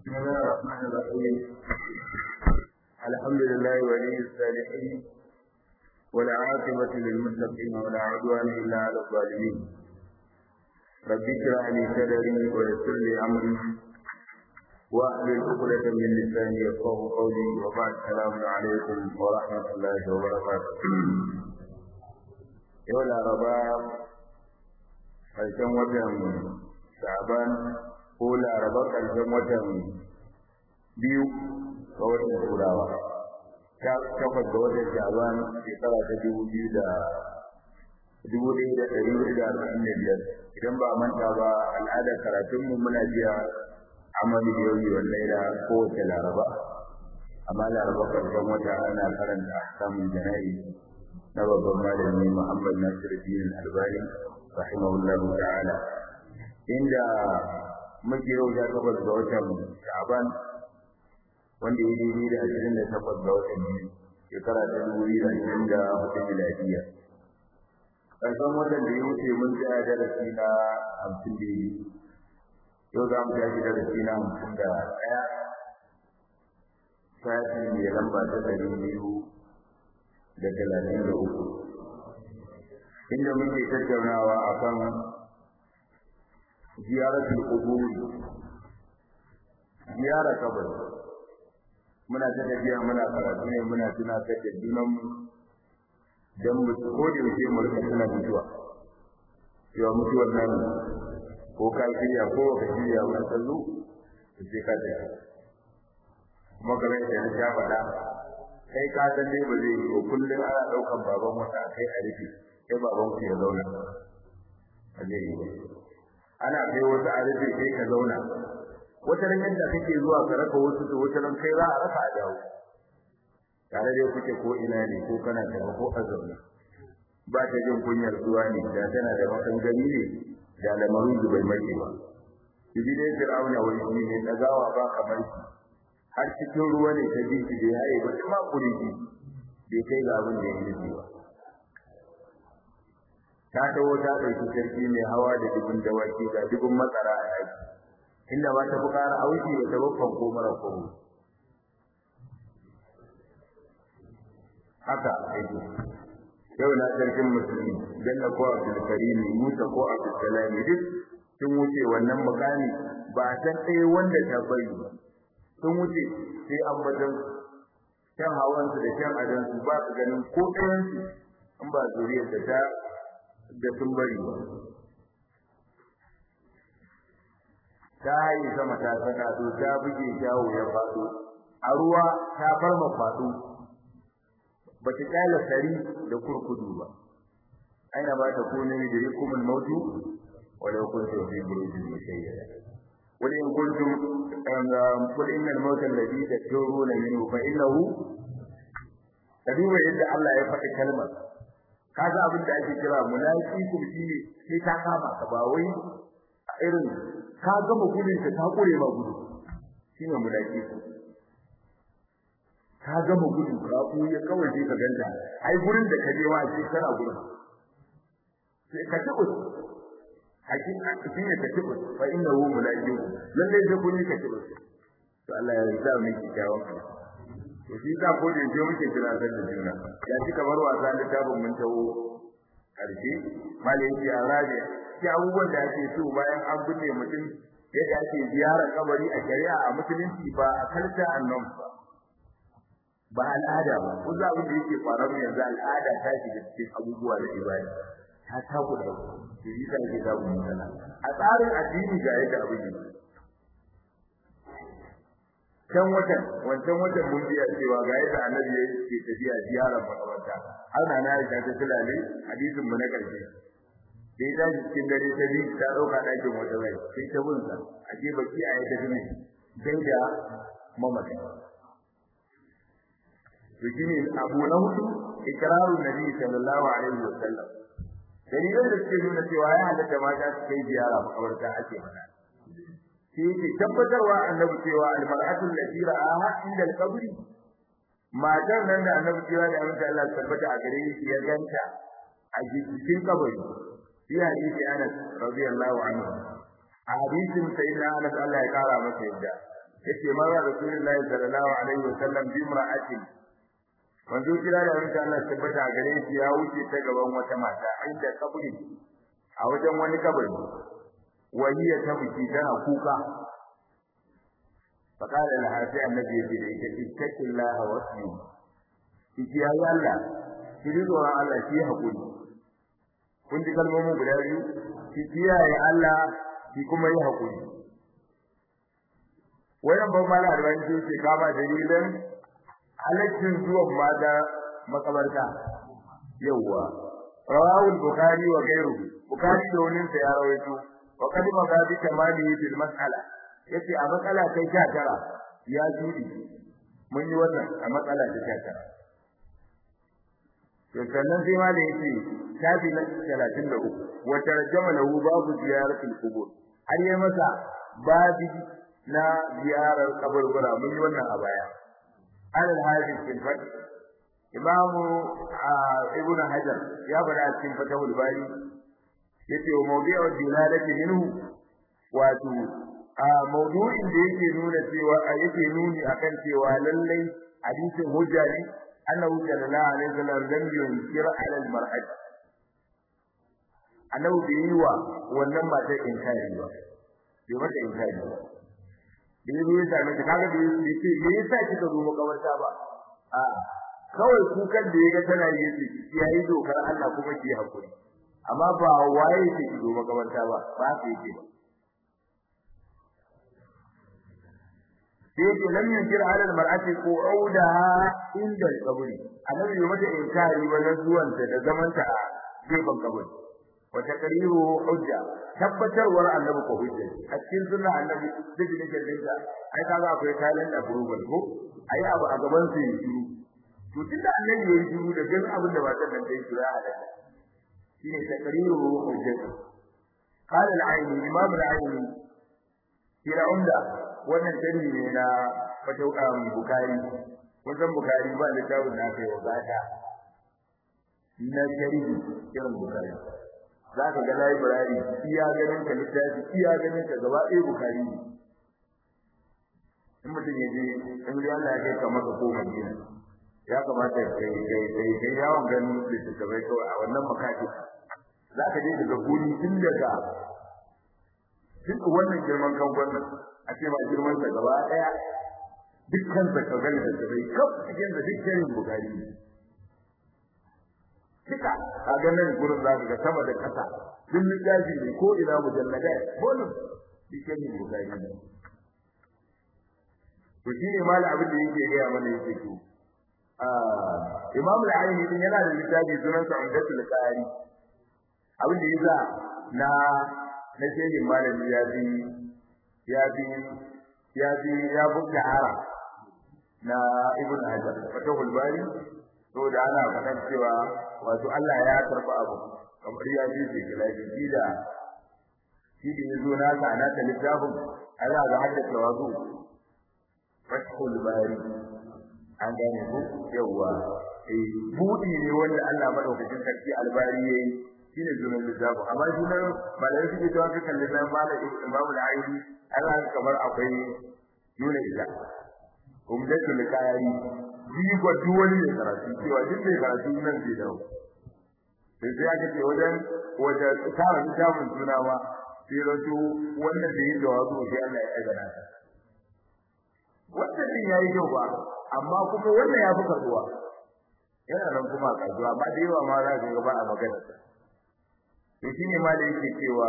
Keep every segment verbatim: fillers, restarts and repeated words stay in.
بسم الله الرحمن الرحيم الحمد لله ولي الصالحين والعاقبة للمتقين ولا عدوان إلا على الظالمين رب اشرح لي صدري ويسر لي أمري واحلل عقدة من لساني يفقهوا قولي وبعد السلام عليكم ورحمة الله وبركاته يوم الأربعاء ƙarshen watan Sha'ban ko Laraba ƙarshen watan biyu ga watan Turawa ta takwas ga watan Sha'ban shekara ta dubu biyu da dubu ɗaya da ɗari hudu da arba'in da biyar idan ba manta ba al'adar karatunmu muna biya amali da yau wa laila kowace Laraba amma Laraba ƙarshen wata ana karanta ahkamul jana'iz na babban malami Muhammad Nasiruddin Albani rahimahullahu ta'ala inda muke yau da takwas ga watan Sha'ban wanda ya yi da ashirin da takwas ga watan Yuni shekara ta dubu biyu da ashirin da hudu miladiya. Ƙarshen watan da ya wuce mun tsaya darasi na hamsin da biyu yau za mu tashi darasi na hamsin da ɗaya sati mai lamba ta ɗari biyu da talatin da uku inda muke tattaunawa akan ziyaratul qubur ziyara kabari muna ta tafiya muna karatu ne muna tuna da junan mu dan mu ko da yake mu rika tuna mutuwa yawa mutuwar nan ko ka kiya ko ka kiya mun tsallu sai ka ta kuma kamar da ya ja faɗa kai ka san dai ba zai yi ko kullun ana daukan baban wata kai a rufe sai baban ku ya zauna aje ana kai wata arabi sai ka zauna wata ran da kake zuwa ka raka wasu to wata ran kai za a raka a dawo tare da kuke ko ina ne ko kana tafi ko a zauna ba ta jin kunyar zuwa ne da tana da makan gani ne da lamarin da bai mace ba idan dai Fir'auna wani ne dagawa ba kamar shi har cikin ruwa ne ta bi shi da yayi ba kuma kuriji bai kai ga abin da yake yi ba ta dawo ta dauki sarki mai hawa da dubun dawaki ga dubun matsara a daki inda ba ta bukara auki da tawaffan ko mara ko haka aiki yau na sarkin musulmi janna ko Abdul Karim Musa ko Abdul Salam duk sun wuce wannan mukami ba san ɗaya wanda ta bari sun wuce sai an bajan kan hawan su da kan adan su ba su ganin ko ɗayan su in ba zuriyar da ta da sun bari ba ta yi sama ta saka to ta buge shawo ya fado a ruwa ta farma fado ba ta kala sari da kurkudu ba aina ba ta kone da rikumul mautu wala kuntu fi burujin mushayyada wala in kuntum qul innal mauta alladhi taduruna minhu fa innahu kadiba yadda Allah ya faɗi kalmar kaga abin da ake kira munafiki ku shine sai ta kama ka ba wai irin ka gama gudun ta ta kure ba gudu shine munafiki ka gama gudu ka ku ya kawai sai ka ganta ai gurin da ka je wa sai kana gudu sai ka tabbata hakika shine ka tabbata fa innahu munafiki lalle sai kun yi ka tabbata to Allah ya yarda miki jawab to shi ka gode je muke kira da juna ya ci kamar wasa da tabun mun tawo karshe malai ya rabe shi abubuwan da ake so bayan an bude mutum yadda ake ziyarar kabari a shari'a a musulunci ba a kalta annan ba ba al'ada ba ko za abin da yake faruwa yanzu al'ada ta shiga cikin abubuwa da ibada ta tabu da shi yasa ke da mun sana a tsarin addini ga yadda abin yake kan watan wancan watan mun biya cewa ga yadda annabi yake tafiya ziyarar makabarta har na na ta tilale hadisin mu na karshe sai da cikin dare ta bi ta dauka dakin wata rai sai ta bunsa aje baki a yadda dine dai da mamaki to shine abu na hudu ikrarun nabi sallallahu alaihi wasallam dalilan da suke nuna cewa ya halatta mata su kai ziyara makabarta ake mana shi ke tabbatarwa annabi cewa al-mar'atu allati ra'aha inda al-qabri matar nan da annabi cewa da Allah Allah tabbata a gare shi ya ganta a cikin kabari shi hadisi Anas radiyallahu anhu a hadisin sayyidina Anas Allah ya kara masa yadda yace mara rasulullahi sallallahu alaihi wasallam bi imra'atin manzo kira da wanda Allah tabbata a gare shi ya wuce ta gaban wata mata inda kaburi a wajen wani kabari wahiya ta biki tana kuka faqala laha sai annabi ya ce da ita ittaqillaha wasbi kiki ya Allah ki rido Allah ki hakuri kun ji kalmomin guda biyu ki kiyaye Allah ki kuma yi hakuri wannan ban mala da wani ce kama dalilan halaccin zuwan mata makabarta yawwa rawahu al-bukhari wa ghayruhu bukhari da wani sa ya rawaito wa qad magadi kamali bil mas'ala yace a matsala kai sha tara ya judi mun yi wannan a matsala ta sha tara to sannan sai ma da yace shafi na talatin da uku wa tarjama lahu babu ziyaratul qubur har yayi masa babi na ziyarar kaburbura mun yi wannan a baya al-hadith fil fath imam ibn hajar ya bada cikin fatahul bari yace wa mawdi'u dilalati minhu wato a mawdu'in da yake nuna cewa yake nuni akan cewa lallai hadisin hujja ne annahu sallallahu alaihi wasallam lam yunkir ala al-mar'ati annahu biwa wannan matar inkari ba bai mata inkari ba bai zo ya same ta kaga bai ce me yasa kika zo makabarta ba a kawai kukan da yaga tana yi yace yayi dokar Allah kuma ki hakuri amma ba waye yake ki zo makabarta ba ba sai yake ba sai lam yunkir ala almar'ati qu'udaha inda al-qabr annabi ya mata inkari wannan zuwan ta da zaman ta a gefen kabari wa taqriru hujja tabbatarwar annabi ko hujja a cikin sunna annabi duk ne kallonta ai kaga akwai talent approval ko ai abu a gaban su yi to tunda annabi ya yi da gan abin da ba ta dan dai kira a daga shine taqriru hujja qala al-aini imam al-aini kira umda wannan tani ne na fataukan bukari wannan bukari ba littafin da kai wa gata na shari'i kiran bukari zaka ga library iya ganin ka littafi iya ganin ka gaba ɗaya bukari ne in mutum ya je in dai Allah ya kai ka maka ko madina ya kamata kai kai kai kai yawon ganin littattafai kawai a wannan makati zaka je daga guri tun daga duk wannan girman kan wannan a ce ba girman sa gaba daya dukkan sa ka gani da bai kaf cikin da dukkan bukari kika a ganin gurin za ka ga sama da kasa duk littafi ne ko ina mujallada bonus dukkan bukari ne to shine mallam abin da yake ga mana yake to ah imam al-aini din yana da littafi sunan sa umdatul qari abin da yasa na na shehin malami ya bi ya bi ya bi ya buƙa ara na ibn hajar fatahul bari to da ana faɗan cewa wato Allah ya karba abu kamar ya ji shi gilaji da shi da yazo na ka ana ta littafin Allah ga hadda tawazu fatahul bari an gane ku yawa eh budi ne wanda Allah madaukakin sarki albari yayi shine zunan littafi amma sunan malai suke cewa ka kalli nan malai Imam al-Aini Allah kamar akwai nuna ila umdatul qari ji ko duwani ne karatu cewa duk da karatu nan zai dawo sai sai aka ce wajen wajen tsara littafin sunawa sai rato wannan da yin jawabu sai Allah ya aigana ta wannan din yayi kyau ba amma kuma wannan ya fi kasuwa yana nan kuma kasuwa ba da yawa ma za ka ga ba a magana ta to shine ma da yake cewa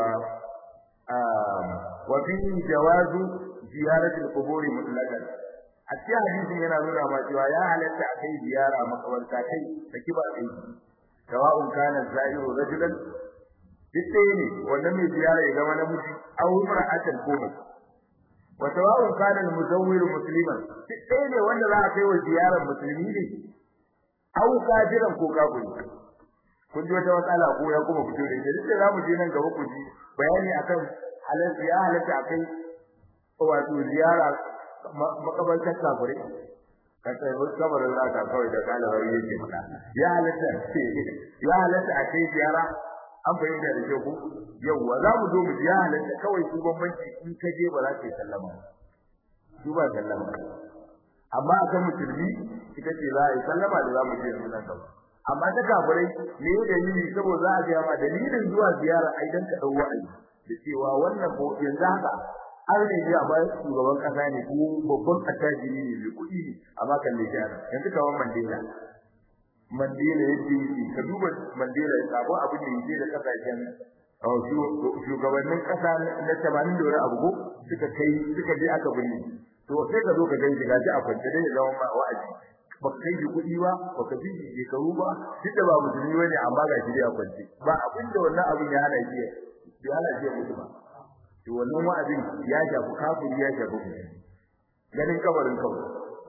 wa fi jawazu ziyarati al-qubur mutlaqan a cikin hadisin yana nuna ma cewa ya halatta a kai ziyara makabarta kai saki ba kai sawa'un kana zairu rajulan dukkan ne wannan mai ziyara ya zama namiji aw mar'atan ko mace wa sawa'un kana al-muzawwir musliman dukkan ne wanda za a kai wa ziyarar musulmi ne aw kafiran ko kafiri kun ji wata matsala ko ya kuma fito da ita duk da zamu je nan gaba ku ji bayani akan halal ya halatta akai wato ziyara makabartar kafire kai wasu kabarin zaka kawai da kalabar yake fada ya halatta ya halatta akai ziyara an bayyana da ke ku yawa za mu zo mu ji ya halatta kawai su bambanci in ka je ba za ka yi sallama su ba sallama amma akan musulmi ita ce za a yi sallama da za mu je yanzu nan gaba amma ta kafirai ne dalili saboda za a ga ma dalilin zuwa ziyara ai dan ka dau wa'azi da cewa wannan ko yanzu haka an ne ya ba shugaban kasa ne ko babban attajiri ne mai kuɗi amma kan ne ya yanzu kawan Mandela Mandela yake ka duba Mandela ya sabo abin da yake da kasashen shugabannin kasa na tamanin da wani abu ko suka kai suka je aka binne to sai ka zo ka gani gaji a kwance dai zama ma wa'azi ba kai ji kuɗi ba ba ka ji shekaru ba duk da ba musulmi bane amma ga shi dai a kwance ba abin da wannan abin ya hana shi ya hana shi mutu ba to wannan wa'azin ya shafi kafiri ya shafi musulmi ganin kabarin kawai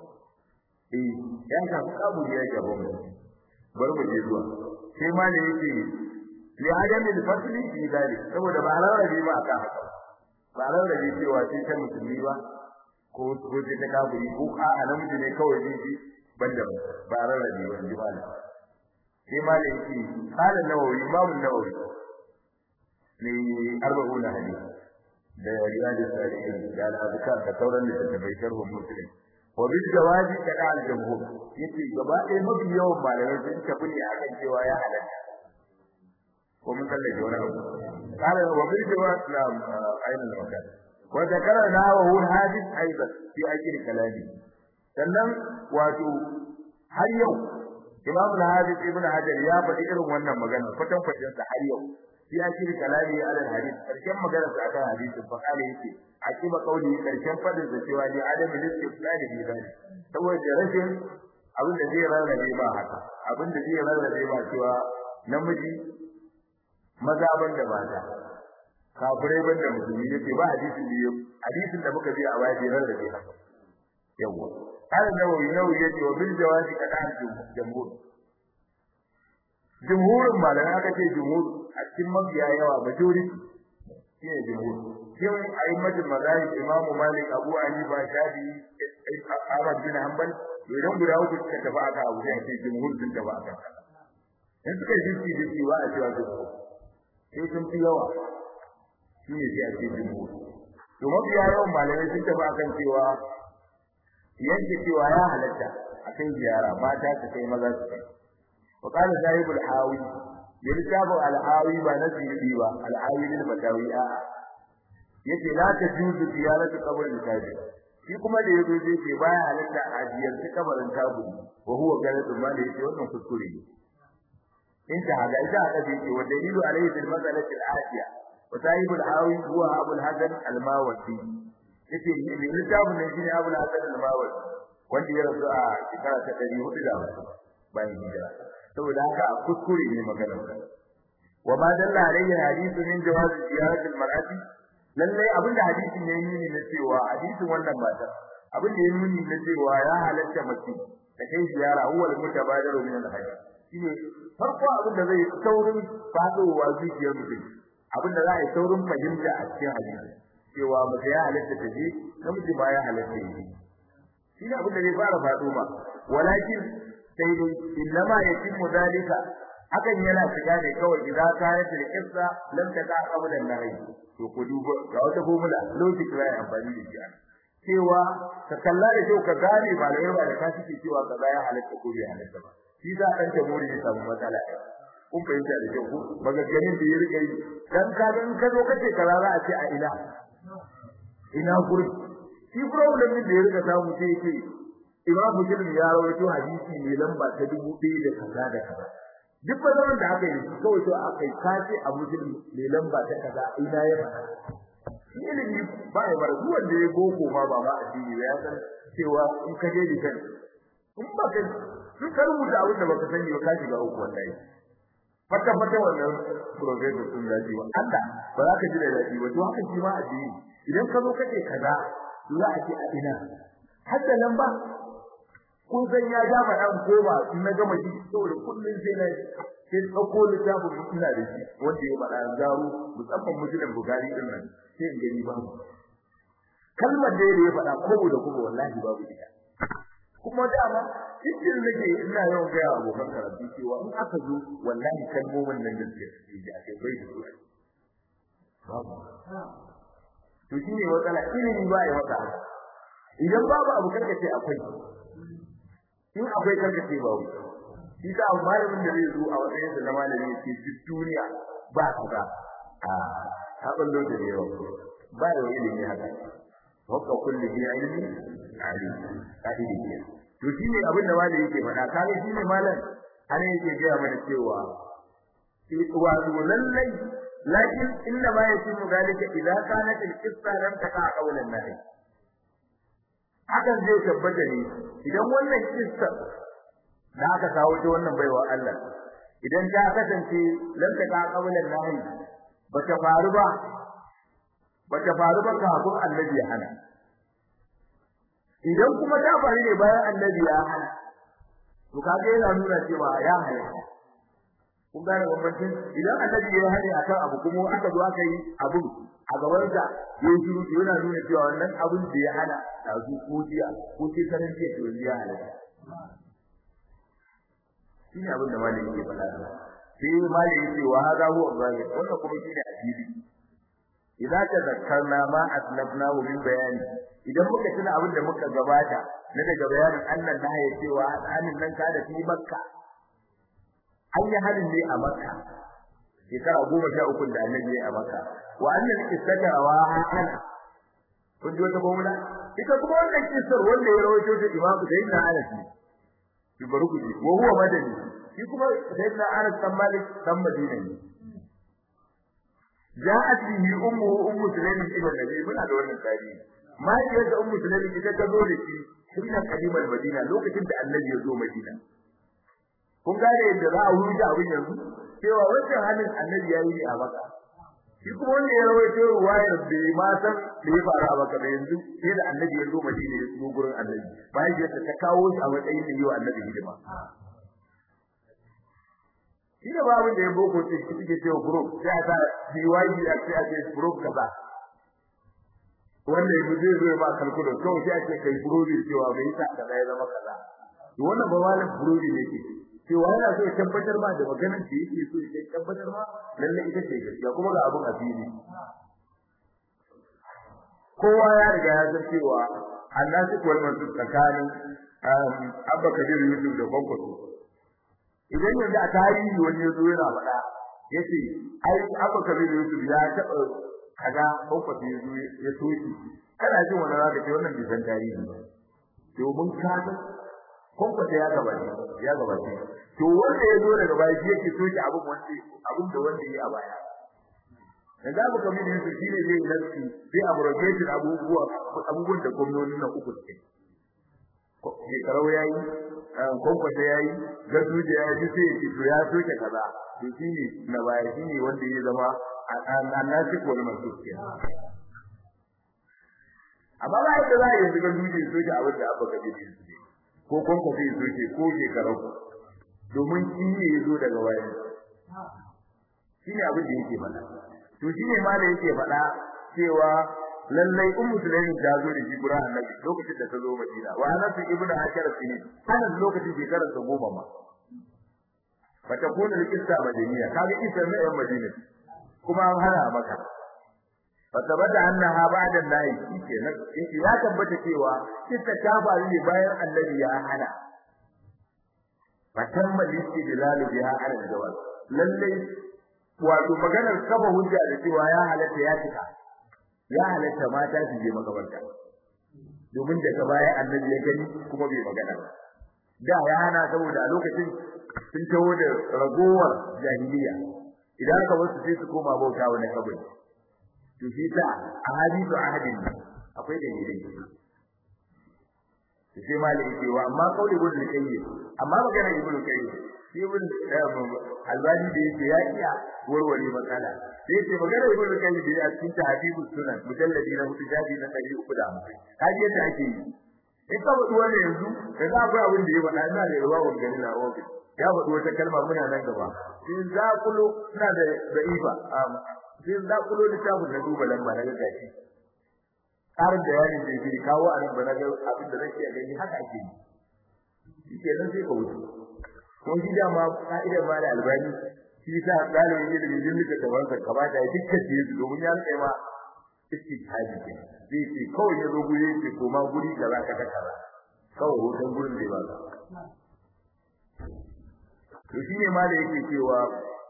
eh ya shafi kafiri ya shafi musulmi bar mu je zuwa sai ma ne yake li adami al-fasli fi dalik saboda ba rarrabe ba aka haka ba rarrabe cewa sai ta musulmi ba ko ko sai ta kafiri ko a namiji ne kawai ne banda ba rarrabe ba ji mala sai ma ne yake qala nawawi imam nawawi ne arba'un hadith da riyad al-salihin da al-azkar da sauran da ta bai sharhu muslim wa bil jawazi kada al-jumhur yace gaba ɗaya mafi yawan malamai sun tafi ne akan cewa ya halatta ko mun kalle da wani abu qala wa bil jawaz la ayna al-makan wa dhakarna wa huwa hadith aidan fi akhir kalami sannan wato har yau imam al-hadith ibn hajar ya faɗi irin wannan magana kwatan kwatan sa har yau fi akhir kalami ala al-hadith karshen magana sa akan hadisin fa kale yake akiba kauli karshen fadin da cewa ni adam al-istifsal bi dalik saboda rashin abin da zai rarrabe ba haka abin da zai rarrabe ba cewa namiji maza banda mata kafirai banda musulmi yake ba hadisin da yau hadisin da muka ji a baya bai rarrabe haka yawa kana nawawi nawawi yace wa bil jawazi kadan jumhur jumhurin malamai aka ce jumhur a cikin mabiya yawa majority shine jumhur shin ayyukan mazahib imamu malik abu hanifa shafi ahmad bin hanbal idan guda uku suka tafi aka abu sai ce jumhur sun tafi aka in suka yi shi da cewa a cewa jumhur sai sun fi yawa shine sai a ce jumhur to mabiya yawan malamai sun tafi akan cewa yadda cewa ya halatta akan ziyara mata su kai maza su kai wa qala sahibul hawi yaltabu al hawi ba nasibi ba al hawi lil fatawi a yace la ta juzu ziyaratu qabr al kafir shi kuma da yazo zai ce baya halatta a ziyarci kabarin kafiri wa huwa galatu ma da yace wannan kuskure ne inda hada ita hada yake wa dalilu alayhi bil mas'alati al atiya wa sahibul hawi huwa abul hasan al mawati yace ne littafin ne shine abul hasan al mawati wanda ya rasu a shekara ta ɗari hudu da hamsin bayan hijira saboda haka a kuskure ne maganar sa wa ma dalla alayhi hadithu min jawaz ziyarat al mar'ati lalle abinda hadisin ya yi ne cewa hadisin wannan mata abinda ya nuni ne cewa ya halatta mace ta kai ziyara huwa al mutabadiru min al hayy shine farko abinda zai saurin fadowa zuciyar mutum abinda za a yi saurin fahimta a cikin hadisi cewa mace ya halatta ta je namiji ba ya halatta yi shine abinda zai fara fado ma walakin sai dai innama yatimmu dalika hakan yana shiga ne kawai idan ka yi tilkissa lam ta ka qabla nahi to ku duba ga wata formula logic rai amfani da shi cewa ka kalla da kyau ka gane ba da yawa da ka cike cewa kaza ya halatta ko bai halatta ba shi za dan ta muri ya samu matsala kun fahimta da kyau ko magaganin da ya rike yi dan ka dan ka zo kace kaza za a ce a ina ina guri shi problem din da ya rika samu sai yake Imam Muslim ya rawaito hadisi ne lamba ta dubu ɗaya da kaza da kaza duk bazan da aka yi kawai to aka yi kace a Muslim ne lamba ta kaza ina ya fada ilimi ba ya bar duwan da ya boko ma ba ma addini ya san cewa in ka je dikan in ba ka duk ka rubuta abin da baka sani ba ka shiga uku wallahi fata fata wannan progress sun dace wa Allah ba za ka ji da dadi ba to haka shi ma addini idan ka zo kace kaza za a ce a ina hadda lamba kun san ya ja ma dan koma in na gama ji saboda kullun sai na sai dauko littafin ina da shi wanda ya bada garu musamman muslim bukari din nan sai in gani babu kalmar da ya faɗa kobo da kobo wallahi babu ita kuma dama cikin nake ina yawan ga abokan karatu cewa in aka zo wallahi kalmomin nan da suke ji a kai bai da su babu to shine matsala ilimi ba ya wata idan babu abu karka ce akwai in akwai karka ce babu shi ta malamin da zai zo a matsayin sa na malami ce duk duniya ba kaza a haɓar da yawa ba da ilimi haka wakka kullu bi ilmi alim kadiri ne to shine abin da malami yake faɗa kage shine malam ana yake ga mana cewa wa lallai lakin inna ma yasimu dalika idza kanat al-qissa lam taqa qawlan nahi hakan zai tabbata ne idan wannan kissa da aka kawo ta wannan baiwa Allah idan ta kasance lam taqa qawlan nahi bata faru ba bata faru ba kafin annabi ya hana idan kuma ta faru ne bayan annabi ya hana to kage yana nuna cewa ya hana kun gane bambancin idan annabi ya hane akan abu kuma aka zo aka yi abu a gaban sa yayin shiru yana nuna cewa wannan abun da ya hana da su ko jiya ko sai sanin ce to ya hana shine abin da malami yake faɗa sai malami yake wa hada huwa zahir wannan kuma shine asiri idan ta zakkarna ma aslafnahu min bayani idan muka tuna abin da muka gabata na daga bayanin annan da ya cewa anin nan ka da fi makka an yi halin ne a makka shekara goma sha uku da annabi ya a makka wa annal qissata rawaha ana kun ji wata gomula ita kuma wannan kissar wanda ya rawaito ta imamu sayyidina anas ne ki baruku ji wa huwa madani shi kuma sayyidina anas dan malik dan madina ne ja'at bihi ummuhu ummu sulaim ila nabi muna da wannan tarihi ma yadda ummu sulaim ita ta zo da shi hinna qadimal madina lokacin da annabi ya zo madina kun gane yadda za a wuce abin yanzu cewa wannan halin annabi yayi ne a Makka shi kuma wanda ya rawaito ruwayar da ma san da ya fara a Makka da yanzu sai da annabi ya zo Madina ya zo gurin annabi bayan ya ta kawo shi a matsayin da yau annabi hidima shi da babin da ya boko ce shi ke cewa group sai a sa B Y D a ce a ce group kaza wanda ya zai zo ba kalkulo kawai sai a ce kai group cewa bai sa kaza ya zama kaza to wannan ba malam group ne ke cewa yana so ya tabbatar ma da maganar da yake so ya tabbatar ma lalle ita ce gaskiya kuma ga abun asiri kowa ya riga ya san cewa Allah shi kuwar mantu tsakanin Abba Kabir Yusuf da Kwankwaso idan yanzu a tarihi wani ya zo yana faɗa yace ai Abba Kabir Yusuf ya taɓa kaga Kwankwaso ya zo ya soki kana jin wannan zaka ce wannan bisan tarihi domin ka Kwankwaso ya gabace ya gabace to wanda ya zo daga baya shi yake soke abun wanda abun da wanda yi a baya da za mu kamar yin shi ne zai lafi zai abrogation abubuwa abubuwan da gwamnati na uku suke shekarau yayi Kwankwaso yayi Ganduje yayi sai yake to ya soke kaza to shi ne na baya shi ne wanda ya zama annasi ko mai soke amma ba yadda za a yi Ganduje soke abin da abba kaje ne ko Kwankwaso ya soke ko shekarau domin shi ne yazo daga wayan shine abin da yake faɗa to shine ma da yake faɗa cewa lallai ummu sulaimi ta zo da shi Qur'an annabi lokacin da ta zo Madina wa Anas ibn Ashar sinin Anas lokacin shekarar ta goma ma bata kona likista Madina kaga isa ne yan Madina kuma an hana maka fatabata annaha ba'da nahi kenan yake ya tabbata cewa kissa ta faru ne bayan annabi ya hana fatamma listidlal biha ala al-jawaz lalle wato maganar kafa hujja da cewa ya halatta ya tika ya halatta mata su je makabarta domin daga baya annabi ya gani kuma bai magana ba da ya hana saboda a lokacin sun tawo da ragowar jahiliya idan ka wasu sai su koma bauta wani kabari to shi ta ahadithu ahadin akwai dalilai sai malai ce wa amma kauli gudu kai amma magana ibnu kai shi ibn albani da yake ya iya warware matsala sai ce magana ibnu kai da a cikin tahdibu sunan mujalladi na hudu jadi na ɗari uku da hamsin kaji yadda ake yi in ka faɗi wani yanzu da za akwai abin da ya faɗa ina da ruwa wa gani na ofi ya faɗi wata kalma muna nan gaba sai za kulo ina da da'ifa sai za kulo littafin na duba lamba na gashi tsarin da yayin da yake kawo a nan ba na ga abin da nake gani haka ake yi shi nan sai ka wuce ko shi da ma ka'idar ma da albani shi ta dalilin da yake da duka tabarka kamata ya dukkan shi domin ya kai ma istihadi kenan zai ce kawai ya zo guri ce koma guri kaza ka kaza kawai hoton gurin da ba to shine ma da yake cewa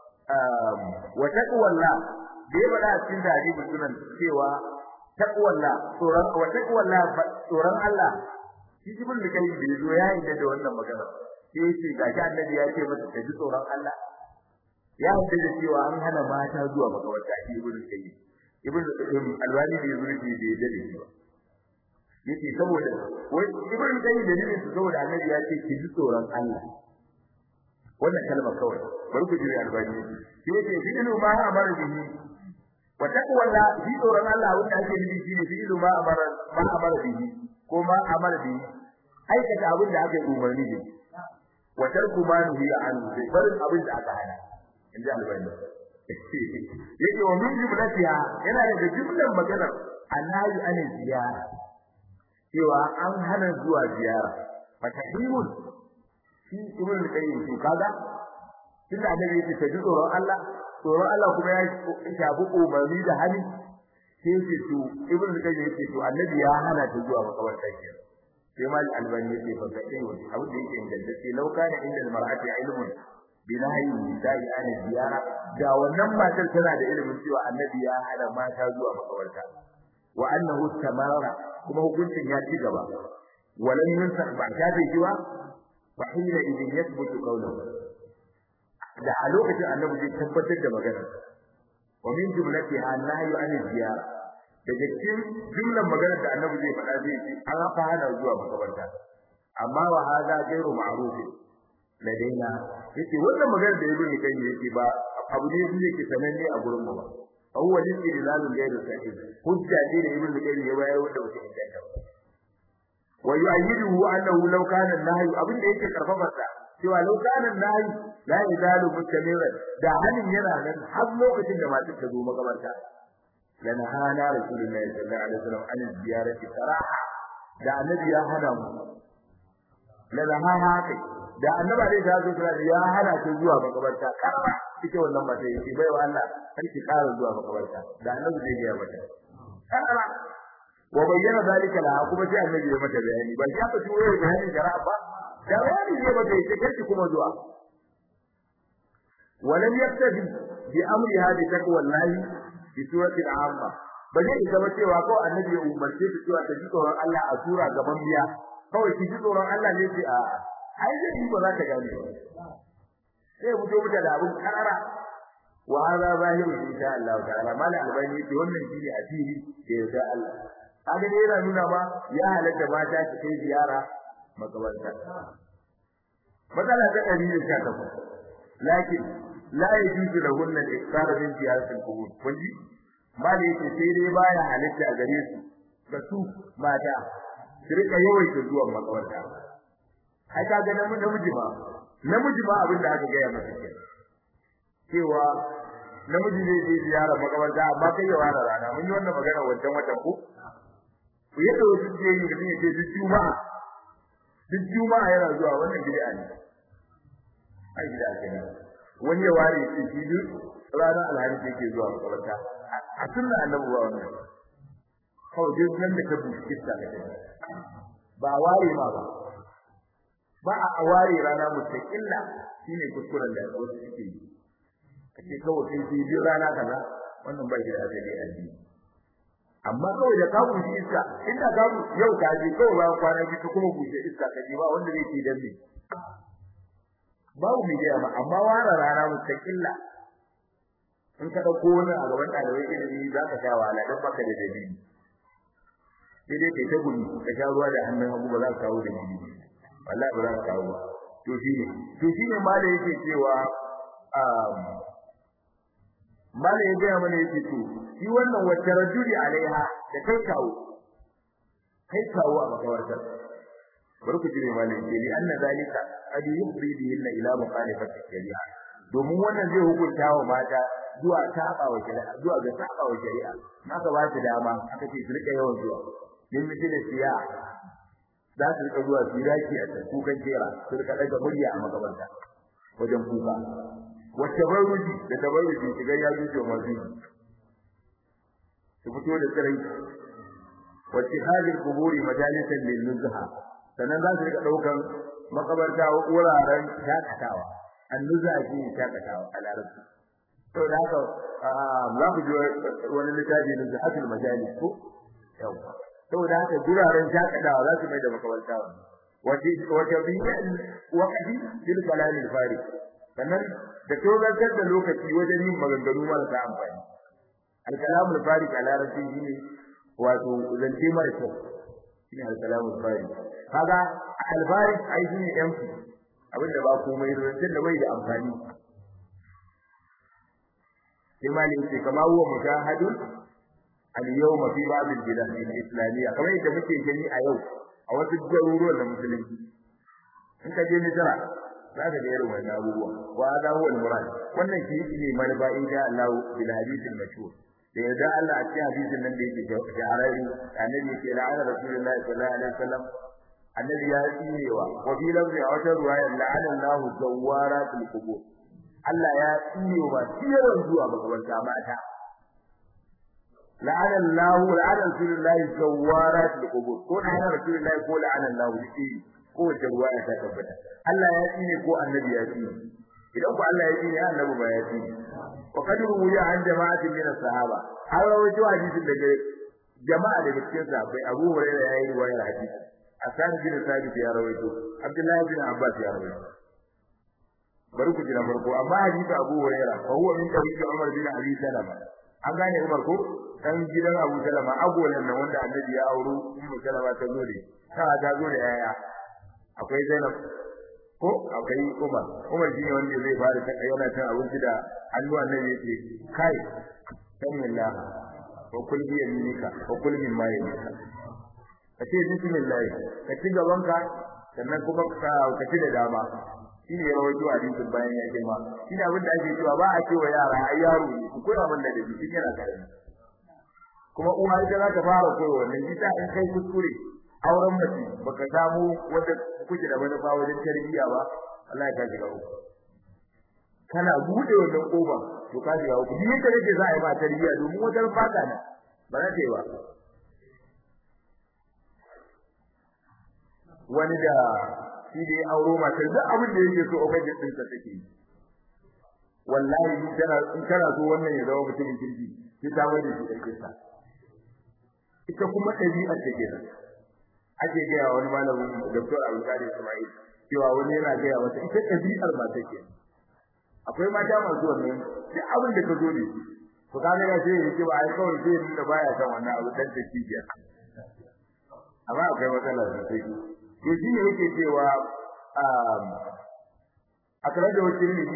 wa taqwallah da ya bada cikin hadisi sunan cewa taqwallah tsoron wa taqwallah tsoron Allah shi ibn da kai da yazo ya yi da wannan magana sai yace gashi annabi ya ce masa ka ji tsoron Allah ya hada da cewa an hana mata zuwa makabarta ibn kai ibn alwani da yazo yake da yadda da yake saboda wai ibn kai da ne saboda annabi ya ce ki ji tsoron Allah wannan kalmar kawai bari ku jira albani shi yake fi'lu ma amara bihi wa taqwalla fi tsoron Allah wanda ake nufi shine fi'lu ma amara ma amara bihi ko ma amara bihi aikata abin da aka yi umarni da wa tarku ma nuhi anhu sai barin abin da aka hana inda albani yake wa min jumlatiha yana da jumlan maganar annahi an ziyara cewa an hana zuwa ziyara fatahimul shi ibn qayyim to kaga tunda annabi yake ta ji tsoron Allah tsoron Allah kuma ya shafi umarni da hali sai yake to ibn qayyim yake to annabi ya hana ta zuwa makabarta ke sai mal albani yake fa ga kai wani abu da yake inganta sai lauka da inda mar'ati ilmun binahi nisa'i an ziyara da wannan matar tana da ilimin cewa annabi ya hana mata zuwa makabarta wa annahu tamara kuma hukuncin ya ci gaba walan yunsa ba ta bai jiwa وحين إذ يثبت قوله da a lokacin annabi zai tabbatar da magana wa min jumlatiha nahyu an ziyara daga cikin jumlan magana da annabi zai faɗa zai ce an fa hana zuwa makabarta amma wa hada gairu ma'ruf ladaina yace wannan magana da ibn kai yake ba abu ne da yake sananne a gurin mu ba awwal istidlalun gairu sahih hujja ce da ibn kai ya bayar wanda ba ta inganta ba wa yu'ayyiduhu annahu law kana an-nahy abinda yake karfafarsa cewa law kana an-nahy la yazalu mustamiran da halin yana nan har lokacin da masu ta zo makabarta lana hana rasulullahi sallallahu alaihi wasallam an ziyarati saraha da annabi ya hana mu lana hana kai da annabi alaihi salatu wasallam ya hana ta zuwa makabarta karba ita wannan mata yake bai wa Allah sarki ƙara zuwa makabarta da annabi zai ga mata karba wa bayyana zalika la kuma sai annabi ya mata bayani ba shi aka tuwo bayani shari'a ba da bayani ne ba kai kai kuma zuwa walam yaktabi bi amri hadi taqwa allahi bi surati al-amma ba zai zama cewa ko annabi ya umarce ta cewa ta ji tsoron Allah a sura gaban biya kawai ki ji tsoron Allah ne ce a ai zai yi ba za ta gane sai mu zo da abun karara wa hada zahiru insha Allah ta'ala mala albani ce wannan shine asiri da yarda Allah kaga dai yana nuna ba ya halatta mata su kai ziyara makabarta matsala ta ɗari da sha takwas lakin la yajuzu lahun al-ikthar min ziyarati al-qubur kunji mali yake sai dai baya halatta a gare su ga su mata su rika yawaita zuwa makabarta ai kaga namiji ba namiji ba abin da aka ga ya masa cewa namiji zai je ziyara makabarta amma kai ya wara rana mun yi wannan magana wancan watan ko ku yadda wasu ke yi mutum ya ce duk juma'a duk juma'a yana zuwa wannan bid'a ne ai bid'a ne wani ya ware shi shi duk ranar alhamis yake zuwa makabarta a sunna annabi ba wannan kawai duk nan da ka buƙi ta ne ba ware ma ba ba a ware rana mustaqilla shine kuskuren da wasu suke yi kace kawai sai shi duk rana kaza wannan ba shi da asali addini amma kawai da ka bushe iska inda ka yau ka ji kawai ba kwana ji ka kuma bushe iska ka ji ba wanda zai ci dan me babu mai ba amma wara rana mustaqilla in ka dauko wani a gaban dalibai ilimi za ka sha wahala dan baka da dalili sai dai kai ta gudu ka sha ruwa da hannun hagu ba za ka kawo dalili wallahi ba za ka kawo to shine to shine ma da yake cewa mala ya ga mana yake to shi wannan wacce rajuli alaiha da kai kawo kai kawo a makawarta barku jire mala yake li anna zalika qad yufdi bihi ila mukhalafati shari'a domin wannan zai hukunta wa mata zuwa taba wa shari'a zuwa ga taba wa shari'a maka ba su dama aka ce su rika yawan zuwa din mutum da siya za su rika zuwa su daki a kukan jera su rika daga murya a makabarta wajen kuka wacce baruji da tabarruji shiga ya zuciya masu su fito da tsirai wa ittihadil quburi majalisan lin nuzha sanan za su rika daukan makabarta wuraren shakatawa an-nuzha shi shakatawa a larabci to da haka za ku ji wani littafi ne da hasil majalis ko yawa to da haka guraren shakatawa za su mai da makabarta wace wace biyan waqti bil kalam al farid sannan da tozartar da lokaci wajen yin maganganu marasa amfani al kalam al farid a larabci shine wato zance mara kyau shine al kalam al farid kaga al farid ai shine empty abinda ba komai zancen da bai da amfani imani ce kama huwa mujahadun al-yawma fi ba'd al-bilad al-islamiyya kamar yadda muke gani a yau a wasu garuruwan da musulunci in ka je Misra za ka ga irin wannan abubuwa wa hada huwa al-murad wannan shi ne manufa insha Allah bil hadith al-mashhur da yadda Allah a cikin hadisin nan da yake jaharari annabi yake la'ana rasulullahi sallallahu alaihi wasallam annabi ya tsinewa wa fi lafzi a wata ruwaya la'ana Allah zawaratul qubur Allah ya tsine wa tiyaran zuwa makabarta mata la'ana Allah la'ana rasulullahi zawarat al-qubur ko la'ana rasulullahi ko la'ana Allah shi ko wata ruwaya ta tabbata Allah ya tsine ko annabi ya tsine idan ko Allah ya tsine annabi ba ya tsine wa kadiru ya an jama'atin min as-sahaba har rawaito hadisin daga jama'a daga cikin sahabbai Abu Hurairah yayi riwayar hadisi Asan bin Sabit ya rawaito Abdullah bin Abbas ya rawaito bari ku jira farko amma hadisi Abu Hurairah fa huwa min tariqi Umar bin Abi Salama an gane Umar ko dan gidan Abu Salama agolan nan wanda Annabi ya auro Ummu Salama ta zo da ta ta zo da yaya akwai Zainab ko akwai Umar Umar shine wanda zai fara ta yana cin abinci da hannu Annabi yake kai bismillah wa kul bi yaminika wa kul min ma yaminika kace bismillah ka ci gabanka sannan kuma ka ci da dama shine ya rawaito hadisin bayan ya girma shine abin da ake cewa ba a cewa yara ai yaro ne ku koya mun da dabi kin yana kai kuma uwa ita za ta fara koyo wannan ita in kai kuskure auren mace baka samu wanda kuke da wani ba wajen tarbiyya ba Allah ya kaji gawo kana bude wannan koba to kaji gawo ku yi ta rage za a yi ba tarbiyya domin wajen fata ne ba za ta yi ba wani da shi dai auro matar duk abin da yake so ofajin din sa take wallahi in kana in kana so wannan ya zama mutumin kirki ki ta mai da shi dake sa ita kuma dabi'a take da ake ga wani malamin Dr. Abu Talib Ismail cewa wani yana ga wata ita dabi'ar ma take akwai mata masu wannan sai abin da ka zo ne to kaga ya ce yake ba ai kawai sai da baya san wannan abu dan take jiya amma akwai matsala sosai to shi ne yake cewa a tare da wakil ne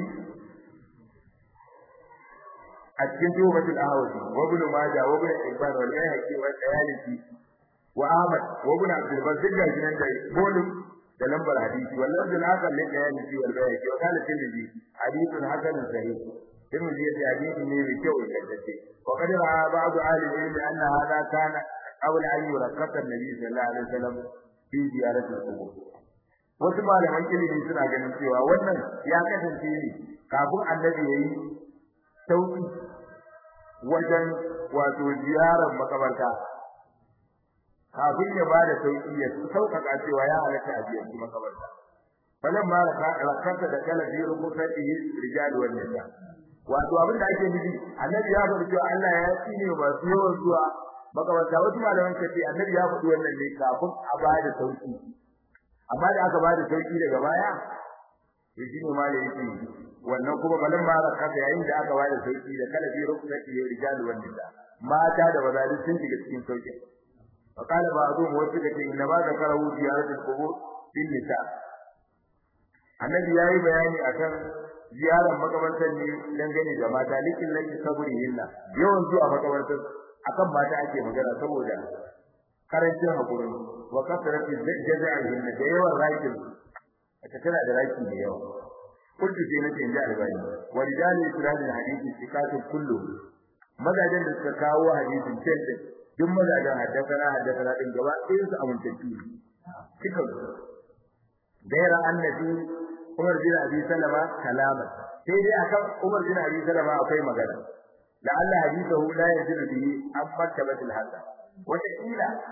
a cikin tubatul ahwazi wa ibn majah wa ibn ibn wal bayhaqi wa tayalisi wa ahmad wa ibn abdul basir ga jinan da bolum da lambar hadisi wallahi da haka ne tayalisi wal bayhaqi wa kana tirmidhi hadithun hasan sahih tirmidhi ya hadisi ne mai kyau da dace wa qadara ba'd ahli ilmi anna hadha kana awla an yurakkata an-nabi sallallahu alaihi wasallam fi ziyaratul qubur wasu malaman ilimi suna ganin cewa wannan ya kasance ne kafin annabi yayi sauki wajen wato ziyarar makabarta kafin ya bada sauki ya sauƙaƙa cewa ya halatta a ziyarci makabarta falan ma rakata da kala bi rubutati rijal wal nisa wato abin da ake nufi annabi ya faɗi cewa Allah ya tsine ba su yawan zuwa makabarta wasu malaman kace annabi ya faɗi wannan ne kafin a bada sauki amma da aka bada sauki daga baya to shine malai yake wannan kuma balan ma rakata yayin da aka bada sauki da kala bi rubutati rijal wal nisa mata da bazali sun shiga cikin sauki فقال بعضهم وسكت انما ذكره زيارة القبور بالنساء annabi yayi bayani akan ziyarar makabartar ne dangane da mata likin laki sabri illa yawan zuwa makabartar akan mata ake magana saboda karancin hakuri wa kasratu jaza'ihin da yawan rakin aka tana da raki da yawa kullu sai nake inda albani wa rijalu isradil hadisi sikatu kullu magadan da suka kawo hadisin sai duk mazajen haddasa haddasa din gaba ɗayan su amintattu cikin gaira annabi Umar bin Abi Salama kalama sai dai akan Umar bin Abi Salama akwai magana la Allah hadithu la yajidu bihi an martabatul hasan wata ila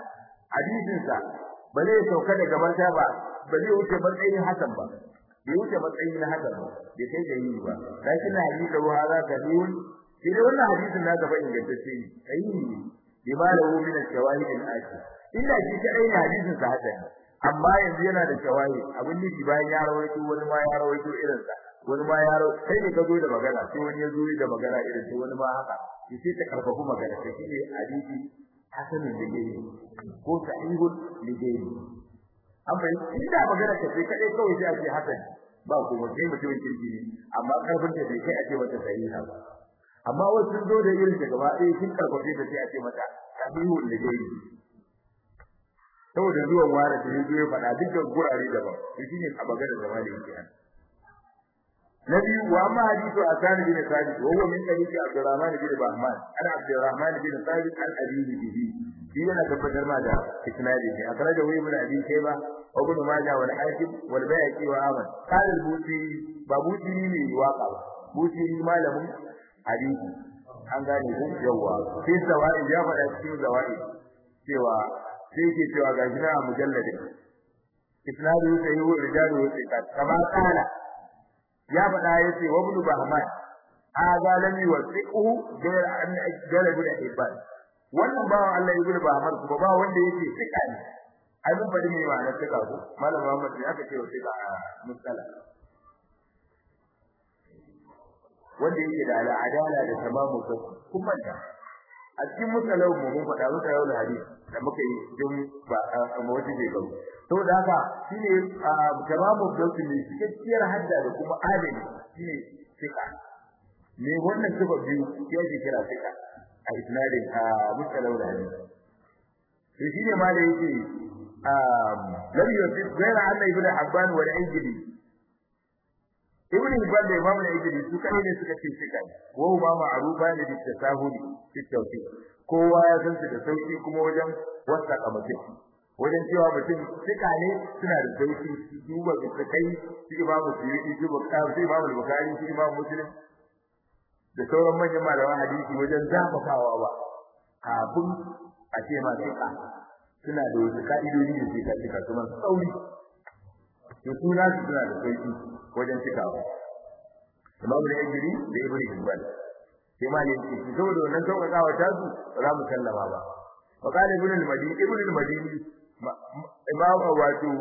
hadisin sa ba zai sauka daga mata ba ba zai wuce matsayin hasan ba bai wuce matsayin na hasan ba bai kai da yi ba lakin hadisi wa hada kadiyun shi da wannan hadisin na gaba ingantacce ne sai bima lahu min al-shawahid al-ati illa shi kadai ne hadisin sa hasan amma yanzu yana da shawahid abin nufi bayan ya rawaito wani ma ya rawaito irin sa wani ma ya rawaito sai ne ka zo da magana sai wani ya zo da magana irin sa wani ma haka sai ta karfafu magana sai shi ne hadisi hasanin da yake ko sahihul lidaini amma inda magana ta sai kadai kawai sai a ce hasan ba kuma sai mutum kirki ne amma karfin ta bai kai a ce wata sahiha ba amma wasu sun zo da irin da gaba ɗaya sun karfafe ta sai a ce mata sahihul lidaini saboda zuwan wara da yanzu ya faɗa dukkan gurare daban to shine a magana da malami yake nabi wa amma hadithu asan bin sabit wa huwa min tariqi abdurrahman bin bahman ana abdurrahman bin sabit al-abibi bihi shi yana tabbatar ma da isnadi ne akraja wa ibn abi shayba wa ibn majah wal hakim wal bayhaqi wa ahmad qala al-buti babuti ne waka buti malamin hadisi an gane ku yawa sai zawai ya faɗa cikin zawai cewa sai ke cewa ga shi na mujalladin isnadu sai yi rijalu sai kama kana ya faɗa yace wa ibn bahman hada lam yusiqu ghayr an jalab al-ibad wannan ba Allah ibn bahman kuma ba wanda yake sika ne ai mun fadi mai ma'anar sika ko malam Muhammad ya aka ce wa sika mustala wanda yake da al'adala da tamamu kuma da a cikin musalau mu mun faɗa muka yau da hadisi da muka yi don ba a wata je gaba saboda haka shine tamamu dauki ne cikakkiyar hadda da kuma adali shine sika ne wannan sifa biyu yake kira sika a isnadin a musalau da hadisi to shine ma da yake lam yusif ghayra anna ibn habban wal ijli ibn hibban da imam al-ijli su kai ne suka ce sika wa ma ma'rufa ne da tasahuli fi tawfiq kowa ya san su da sauki kuma wajen wasa kamace wajen cewa mutum sika ne suna da sauki su duba su kai su imam al-suyuti su bukhari su imam al-bukhari su imam muslim da sauran manyan malaman hadisi wajen zafafawa ba kafin a ce ma sika suna da wasu ka'idodi da suka cika kuma sauri to suna su suna da sauki wajen cikawa Imam al-Ajri da Ibn Hibban sai ma ne shi saboda wannan sauƙaƙawa ta su za mu sallama ba wa qala Ibn al-Madini Ibn al-Madini imam wato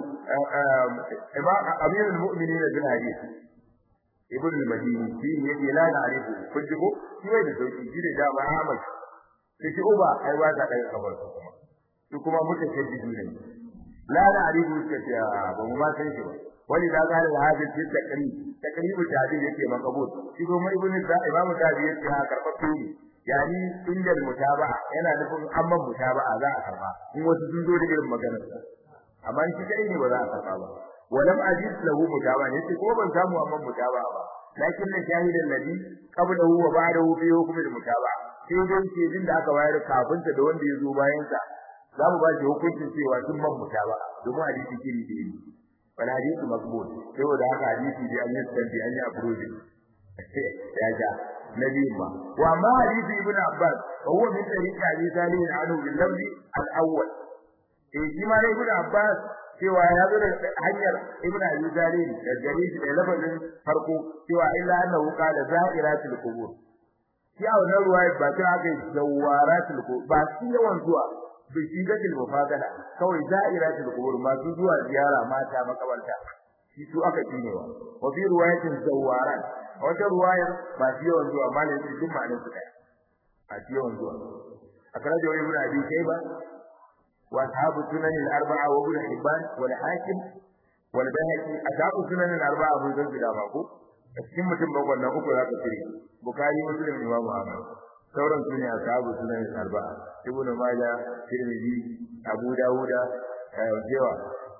imam Amir al-Mu'minin bil hadith Ibn al-Madini shi ne yake la na'rifu kun ji ko shi wai da sauki shi da dama Ahmad sai uba ai ba ta dai kabar kuma su kuma mutashaddidu ne la na'rifu sai ba mu ma san shi ba wani da ga da hadin fi takri takribu tabi yake makabul shi kuma ibn Imam Tabi yake ha karfafe ne yani inda mutaba'a yana nufin amma mutaba'a za a karba in wasu sun zo da irin maganar sa amma shi kai ne ba za a karba ba walam ajid lahu mutaba'a yace ko ban samu amma mutaba'a ba lakin la shahidan ladhi qablahu wa ba'dahu fi hukm al-mutaba'a sai dai ce din da aka bayar kafin ta da wanda ya zo bayan sa za mu ba shi hukuncin cewa sun man mutaba'a domin hadisi kiri kiri wala hadisi maqbul saboda haka hadisi bi an yasbi an yi approve ya ja nabi ma wa ma hadisi ibn abbas huwa min tariqi abi salih anhu bil lafzi al awwal eh shi ma ibn abbas cewa ya zo da hanyar ibn abi salih da gari da lafazin farko cewa illa annahu qala za'iratul qubur shi a wannan ruwaya ba ta aka zawaratul qubur ba shi yawan zuwa bi shigatil mufadala kawai za'iratul qubur masu zuwa ziyara mata makabarta shi su aka tinewa wa fi riwayatin zawarat wata riwaya ba shi yawan zuwa malamin duk ma'anar su daya a shi yawan zuwa akara da ibn abi shayba wa ashabu sunan al-arba'a wa ibn hibban wal hakim wal bayhaqi ashabu sunan al-arba'a mun zan gida ba ko cikin mutum bakon nan uku za ka tsire bukhari muslim imam ahmad sauran sune ashabu sunan al-arba'a ibn majah tirmidhi abu dauda yawa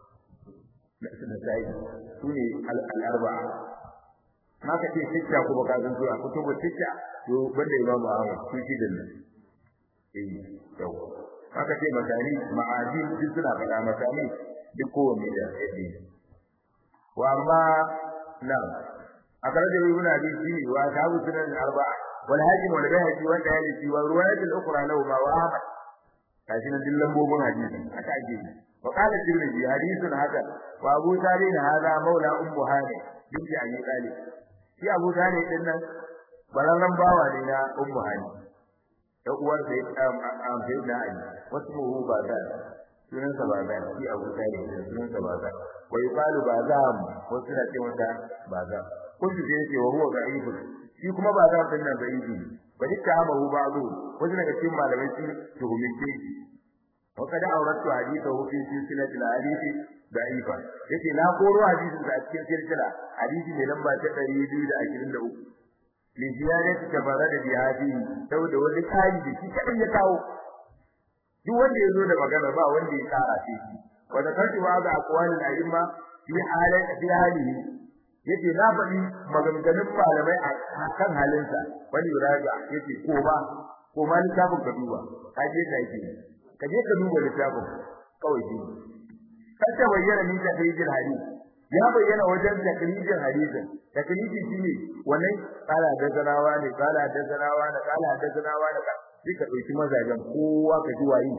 na sai sune al-arba'a maka ce sicca kuma ka san zuwa kutubu sicca to banda imam ahmad shi shi din eh yau maka ce masani ma'adin duk suna fada masani duk kowanne da yake wa amma na akaraje ibn abi shi wa ashabu sunan al-arba'a wal hakim wal bayhaqi wanda yaji shi wa riwayat al-ukhra lahu ma wa ahmad kashi na dillan bobon hadisi aka ake yi wa qala tirmidhi hadithun haka wa abu talib hada maula ummu hani binti abi talib shi abu talib din nan bararran bawa ne na ummu hani da uwar da am sai da ali wasu mu ba da sunan sa ba da shi abu talib sunan sa ba da wa yuqalu ba za wasu da ce wanda ba za kun ji yake wa huwa da'ifun shi kuma ba za din nan da'ifi bari ta amahu ba'du wasu daga cikin malamai sun tuhumce shi wa kada auratu hadithu fi silsilati al-hadith da'ifa yace na koro hadisin da a cikin silsila hadisi mai lamba ta ɗari biyu da ashirin da uku li ziyadati tafarrada bi hadi saboda wani kai da shi kadai ya kawo duk wanda yazo da magana ba wanda ya kara shi wa da karti wa ga aqwalul a'imma fi halin fi halihi yace na faɗi maganganun malamai a kan halinsa wani raja yace ko ba ko ma littafin ka duba ka je ka yi ka je ka duba littafin kawai shi kace bayyana ni ta hijir hadisi ya bayyana wajen takrijin hadisin takriji shine wannan kala da zanawa ne kala da zanawa ne kala da zanawa ne sai ka dauki mazajen kowa ka ji wayi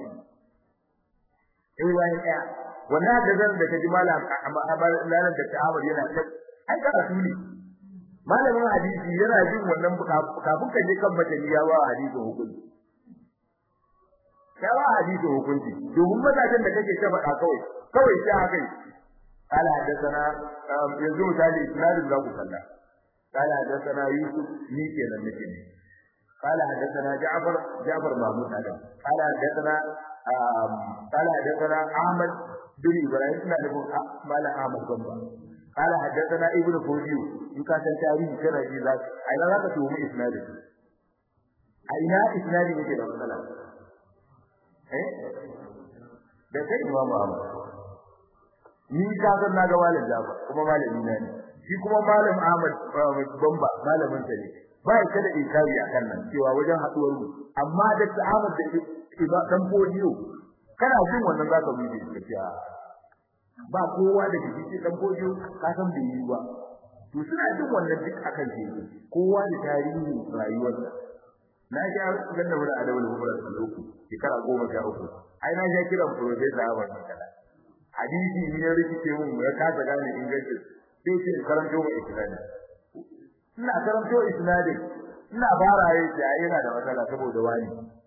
eh wayi ɗaya wannan da zan da kaji malam amma lalan da ta'amul yana ai ka asuli malamin hadisi yana jin wannan kafin ka je kan mace ya ba hadisin hukunci ya ba hadisin hukunci domin mazajen da kake ta faɗa kawai kawai sai haka قال حدثنا يزوم تالي إسناد الله كلا قال حدثنا يوسف ميكي لمكين قال حدثنا جعفر جعفر محمود آدم قال حدثنا قال حدثنا أحمد بن إبراهيم نقول مال أحمد بن قال حدثنا ابن فوزي إن كان تاريخ كان في ذاك أين ذاك توم إسناده أين إسناده ميكي لهم سلام إيه ده كيف ما محمد ni ka san na ga malam Jafar kuma malami na ne shi kuma malam Ahmad Bamba malamin sa ne ba ya kada inkari akan nan cewa wajen haduwar mu amma da Ahmad da Iba dan Bodiyo kana jin wannan zaka bi gaskiya ba kowa da jiki dan Bodiyo ka san bai yi ba to suna jin wannan duk akan shi kowa da tarihin rayuwarsa na ga ganna wurin adawul umar sallallahu shekara goma sha uku ai na ga kiran professor Ahmad kada hadisi ne rikice mun ya kasa gane inganci sai ce karanto mu isnadi ina karanto isnadi ina baraye da yana da matsala saboda wani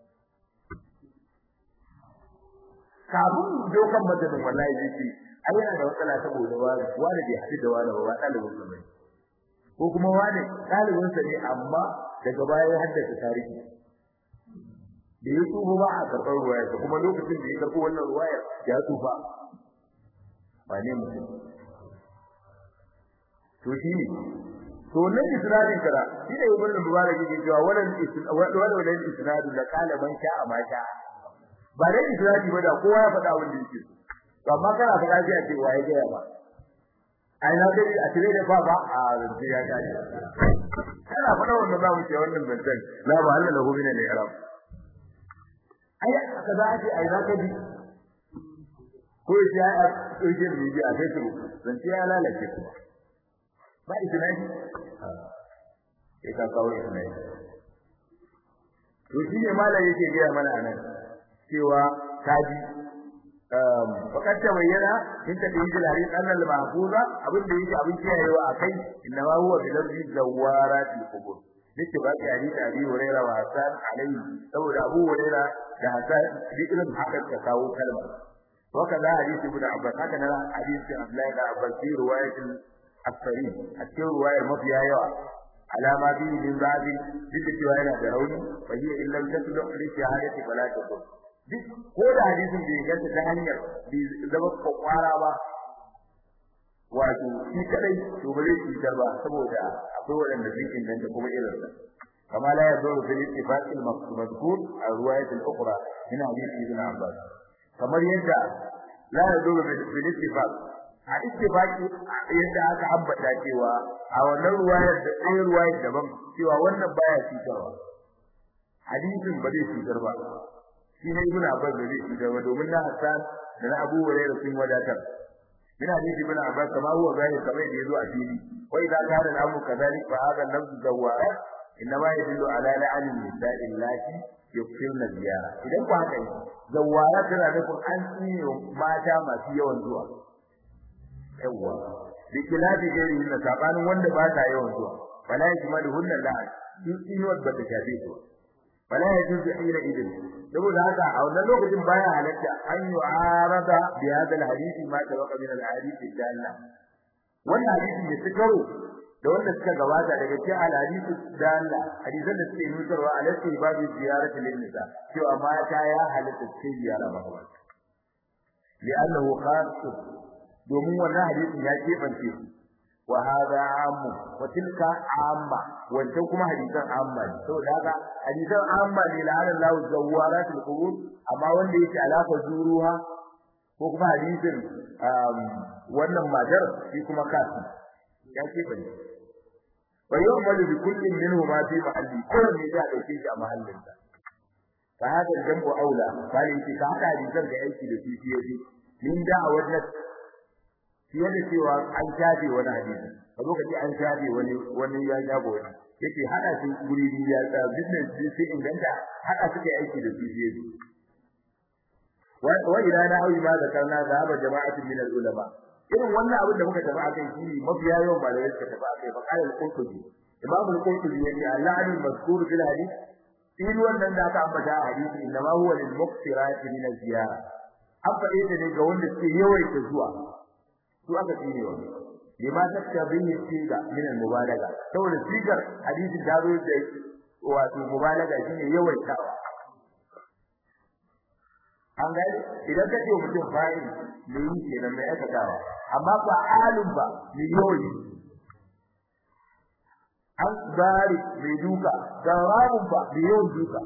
kabun dokan madadin wallahi yake ai yana da matsala saboda wani wani bai haɗu da wani ba ɗalibin sa ne ko kuma wani ɗalibin sa ne amma daga baya ya haddace tarihi da ya tsufa ba a karɓar ruwaya kuma lokacin da ya karɓi wannan ruwaya ya tsufa ba ne mutum to shi ne to nan isnadin kara shi ne ibn mubarak yake cewa wannan wannan isnadu la qala man sha ma sha ba dai isnadi ba da kowa ya faɗa abin da yake to amma kana faɗa shi a ce waye ga ya ba ai na dai a tire da fa ba a zance ya kaji kana faɗa wannan za mu ce wannan bantan la ba Allah lahu min al-i'rab ai kaza ake ai za ka bi ko ya a cikin bibi a Facebook dan ya lalace kuma ba isnadi eh ka kawo isnadi to shi ne malai yake ga mana anan cewa kaji um fakat ta bayyana in ta dinga hadis annal mahfuza abin da yake abin kiyayewa akai inna ma huwa bil ardi zawaratil qubur dake ba ki hadisi abi hurairah wa hasan alayhi saboda abu hurairah da hasan irin haka ta kawo kalmar وكذا حديث ابن عباس هكذا حديث عبد الله بن عباس في روايه الصحيح في روايه مفيا يوا على ما به من بعد ذكر روايه درون فهي ان لم تصلح لشهاده فلا تقول duk ko da hadisin bai ganta ta hanyar bai zama kwakwara ba wato shi kadai to ba zai cutar ba saboda akwai waɗanda sun inganta kuma irin sa kama la yazuru fil ittifaq al mazkur a riwayat al ukhra min hadith ibn Abbas kamar yadda la yazuru fil ittifaq a ittifaqi yadda aka ambata cewa a wannan riwayar da ɗaya riwayar daban cewa wannan baya cutarwa hadisin ba zai cutar ba shi ne ibn Abbas da zai cutar ba domin na Hassan da na Abu Hurairah sun wadatar من حديث ابن عباس كما هو ظاهر كما يدل أفيني وإذا كان الأمر كذلك فهذا اللفظ زوارات إنما يدل على لعن النساء اللاتي yukfilna ziyara idan ku haka ne zawara tana nufin an tsine mata masu yawan zuwa yawa bikilabi gari na sabanin wanda ba ta yawan zuwa wala yajmalu hunna la'an tsinuwar ba ta shafe su wala yajuzu ila idin saboda haka a wannan lokacin baya halatta an yu'arada bi hadha al-hadith ma tabaqa min al-hadith dalla wannan hadisi da suka ro da wanda suka gabata daga cikin al-hadith dalla hadisan da suke nutarwa alati babu ziyarati lin nisa cewa mata ya halatta su ziyara ba li'annahu khas domin wannan hadisin ya kebance su wa hada ammu wa tilka amma wannan kuma hadisan amma ne saboda haka hadisan amma ne la'ana Allahu zawaratul qubur amma wanda yake alafa zuruha ko kuma hadisin wannan matar shi kuma kafi ya ce bane wa yu'malu bi kullin minhuma fi mahalli kullu ne da dauke shi a mahallin sa fa hada jambu aula bali shi ka haka hadisan da aiki da shi yaji min da'awat nas fiye da cewa an shafe wani hadisi a lokaci an shafe wani wani ya jago wani yake hada shi guri biyu ya tsaya business din sai inganta hada suke aiki da su biyu wa wa ila na hawi ma zakarna zaba jama'atu min al-ulama irin wannan abin da muka tafi akai shi mafiya yawan malamai suka tafi akai fa qala al-qurtubi imam al-qurtubi yace al-la'an al-mazkur fil hadith in wannan da aka ambata a hadisi inma huwa lil-muqtirat min az-ziyara abba ita ne ga wanda suke yawaita zuwa su aka tsine wa lima tattabihi siga min al-mubalaga saboda sigar hadisi da zo da wato mubalaga shine yawaitawa an ga idan kace mutum fa'il ne yake nan mai aka dawa amma ba alim ba miliyoyi an bari mai duka garabun ba miliyon duka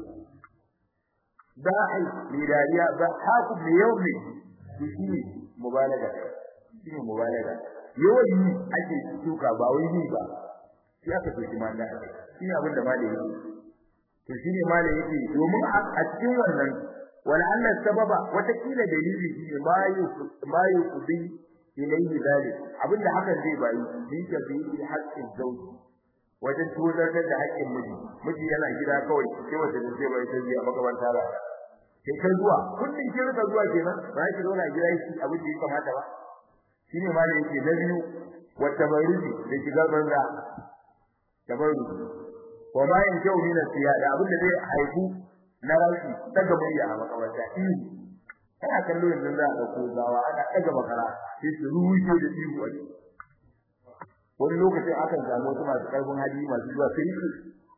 da'i lidariya ba haku miliyoyi shi mubalaga shi mubalaga yawan ake duka ba wai ni ba shi aka so kuma da shi ne abin da malai yake to shi ne malai yake domin a cikin wannan wala Allah sababa wata kila dalili shi ne mayu mayu kubi ilayhi dalik abinda hakan zai bayi din ka bi haƙƙin zauji wajen tozar da haƙƙin miji miji yana gida kawai sai wata da zai bai sai a makamanta ba sai kai zuwa kullun ki rika zuwa kenan ba ki zauna gida shi abin da ya kamata ba shine malai yake na biyu wata bayyuji da shigar banza tabarruji wa ma in kyau min siyada abinda zai haifu na rashi daga murya a makamanta in kana kallo yanzu za ka ko gawa ana daga makara sai su ruuje da ihu wani wani lokacin akan samu wasu masu karfin hali masu zuwa sai su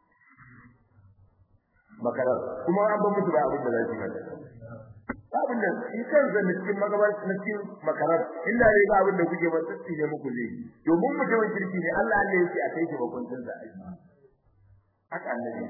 makara kuma an ba musu ba abin da za su yi abin da shi kansa na cikin magabar na cikin makarar inda dai ba abin da kuke ba tsitsi ne muku zai domin mutumin kirki ne Allah Allah yake a kai shi bakuncin sa aiki haka annabi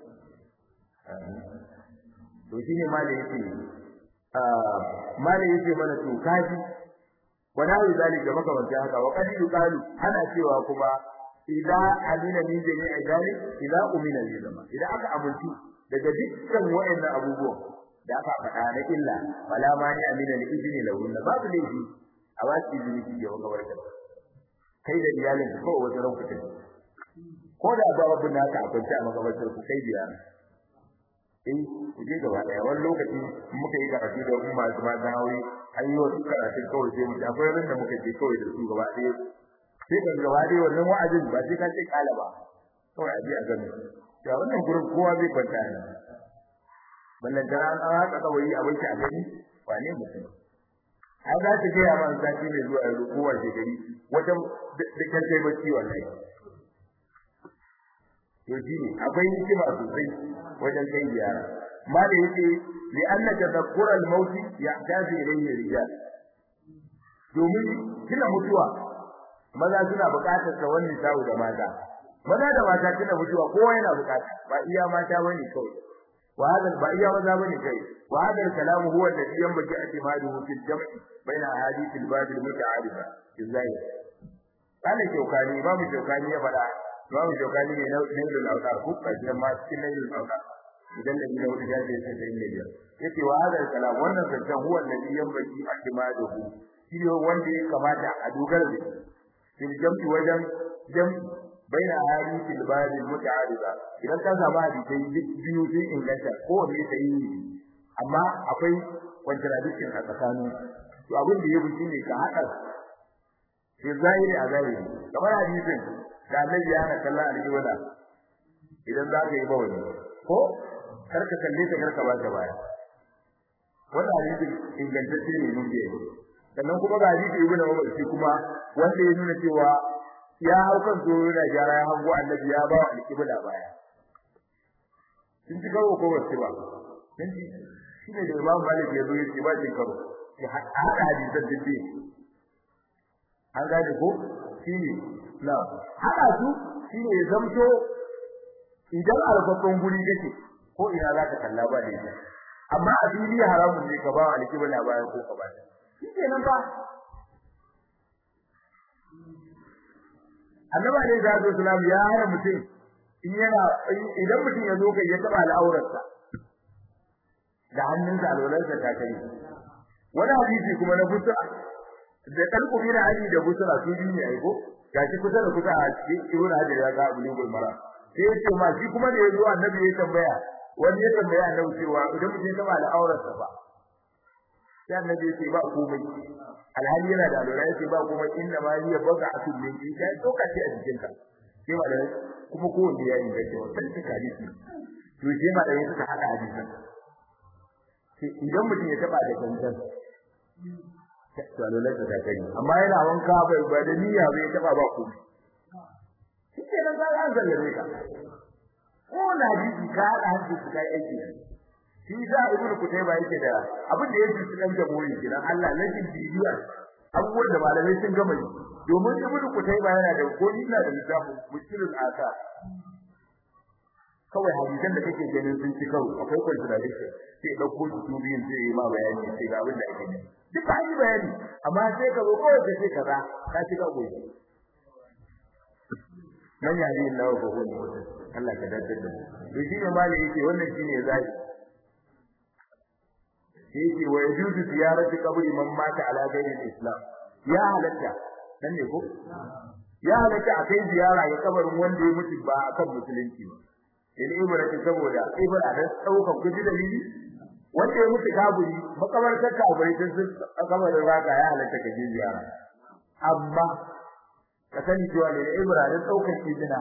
to shine malai yake ah malai yake mana to kaji wala zalika maka wanda haka wa qad yuqalu ana cewa kuma idan amina min jami'i zalik idan umina li zama idan aka amintu daga dukkan wayannan abubuwan da aka faɗa na illa wala ma ni amina li izini lahu babu laifi a wasu izini ki ga makabarta kai da iyalin ko wata rankuta ko da babu naka a kwance a makabartar ku kai biya eh kuje gaba daya wani lokaci muka yi karatu da umma su ma da hawi an yi wasu karatu kawai sai mu ta akwai ran da muka je kawai da su gaba daya sai kan gaba daya wannan wa'azin ba sai ka ce kala ba kawai a ji a gani to wannan gurin kowa zai kwanta ne ballan da an haka kawai abin ki a gani wane mutum ai za ta ga man sati ne zuwa yanzu kowa ke gari wajen da kan kai bacci wallahi to ji akwai hikima sosai wajen kai ziyara ma da yake li anna tadhakkur al-maut yahtaji ilayhi rijal domin kina mutuwa maza suna buƙatar ta wani sawu da mata maza da mata kina mutuwa kowa yana buƙata ba iya mata bane kawai wa hada ba iya maza bane kai wa hada al-kalam huwa alladhi yanbaghi i'timaduhu fi al-jam' bayna ahadith al-bab al-muta'arifa izai kana shaukani babu shaukani ya fada babu shaukani ne na nailul awtar ko kaje ma cikin nailul awtar idan da gida wata jaje sai da inda yake wa hada al-kalam wannan zancen huwa alladhi yanbaghi i'timaduhu shi ne wanda ya kamata a dogara da shi fil jam'i wajen jam baina hadithil bari muta'arida idan ka samu hadisi biyu sun inganta ko ne sai amma akwai contradiction a tsakanin to abin da yake shine ka hada sai zahiri a zahiri kamar hadisin da Annabi ya hana kallon alƙibla idan za ka yi bawani ko karka kalle ta karka ba ta baya wannan hadisin ingantacce ne mun biye sannan kuma ga hadisi ibnu Umar shi kuma wanda ya nuna cewa ya hau kan tsoro da gyara ya hango Annabi ya ba alƙibla baya kin ji karo ko wasu ba kin ji shine da Imam Malik ya zo ya ce ba kin karo ya hada hadisan dinde an gane ko shine na hada su shine ya zamto idan alfafan guri kake ko ina zaka kalla ba ne amma a fili haramun ne ka ba alƙibla baya ko ka ba shikenan ba Annabi ne da Islam ya hana mutum in yana idan mutum ya zo kai ya taba al'aurarsa da hannunsa alwalarsa ta kai wani hadisi kuma na busa da kalku bin ali da busa su biyu ne ai ko gashi kusa da kusa a cikin ibn hajar ya ga bulugul mara sai yace ma shi kuma da yazo Annabi ya tambaya wani ya tambaya Annabi cewa idan mutum ya taba al'aurarsa ba sai Annabi ya ce ba komai alhali yana da alwala yace ba komai inda ma hiya baqa'atu min ita dokace a cikin ka sai ma da kuma ko wanda ya yi da cewa sai hadisi to sai ma da yake suka hada hadisin sai idan mutum ya taba da kankan to alwala ta ta kai amma yana wanka bai ba da niyya bai taba ba komai sai nan za a zallare ka ko na hadisi ka hada hadisi kai aiki shi da ibnu kutayba yake da abin da yake cikin jamhuri kidan Allah lakin bidiya abubuwan da malamai sun gama yi domin ibnu kutayba yana da goni na da littafi mushkilul asa kawai hadisan da kake ganin sun ci karo akwai contradiction sai dauko su biyin sai yi ma bayani sai ga abin da ake yi duk ba yi bayani amma sai ka zo kawai ka ce kaza ka ci ka goyi man yadi Allah ko huwa Allah ka dace da mu to shi ne malai yake wannan shine zai yake wa yajuzu ziyarati qabri man mata ala ghairi al-islam ya halatta dan ne ko ya halatta a kai ziyara ga kabarin wanda ya mutu ba akan musulunci ba in ibrati saboda ibra da dauka kudi dalili wanda ya mutu kaburi makabartar kaburi sun kabarin raka ya halatta ka je ziyara amma ka sani cewa ne ibra da dauka izina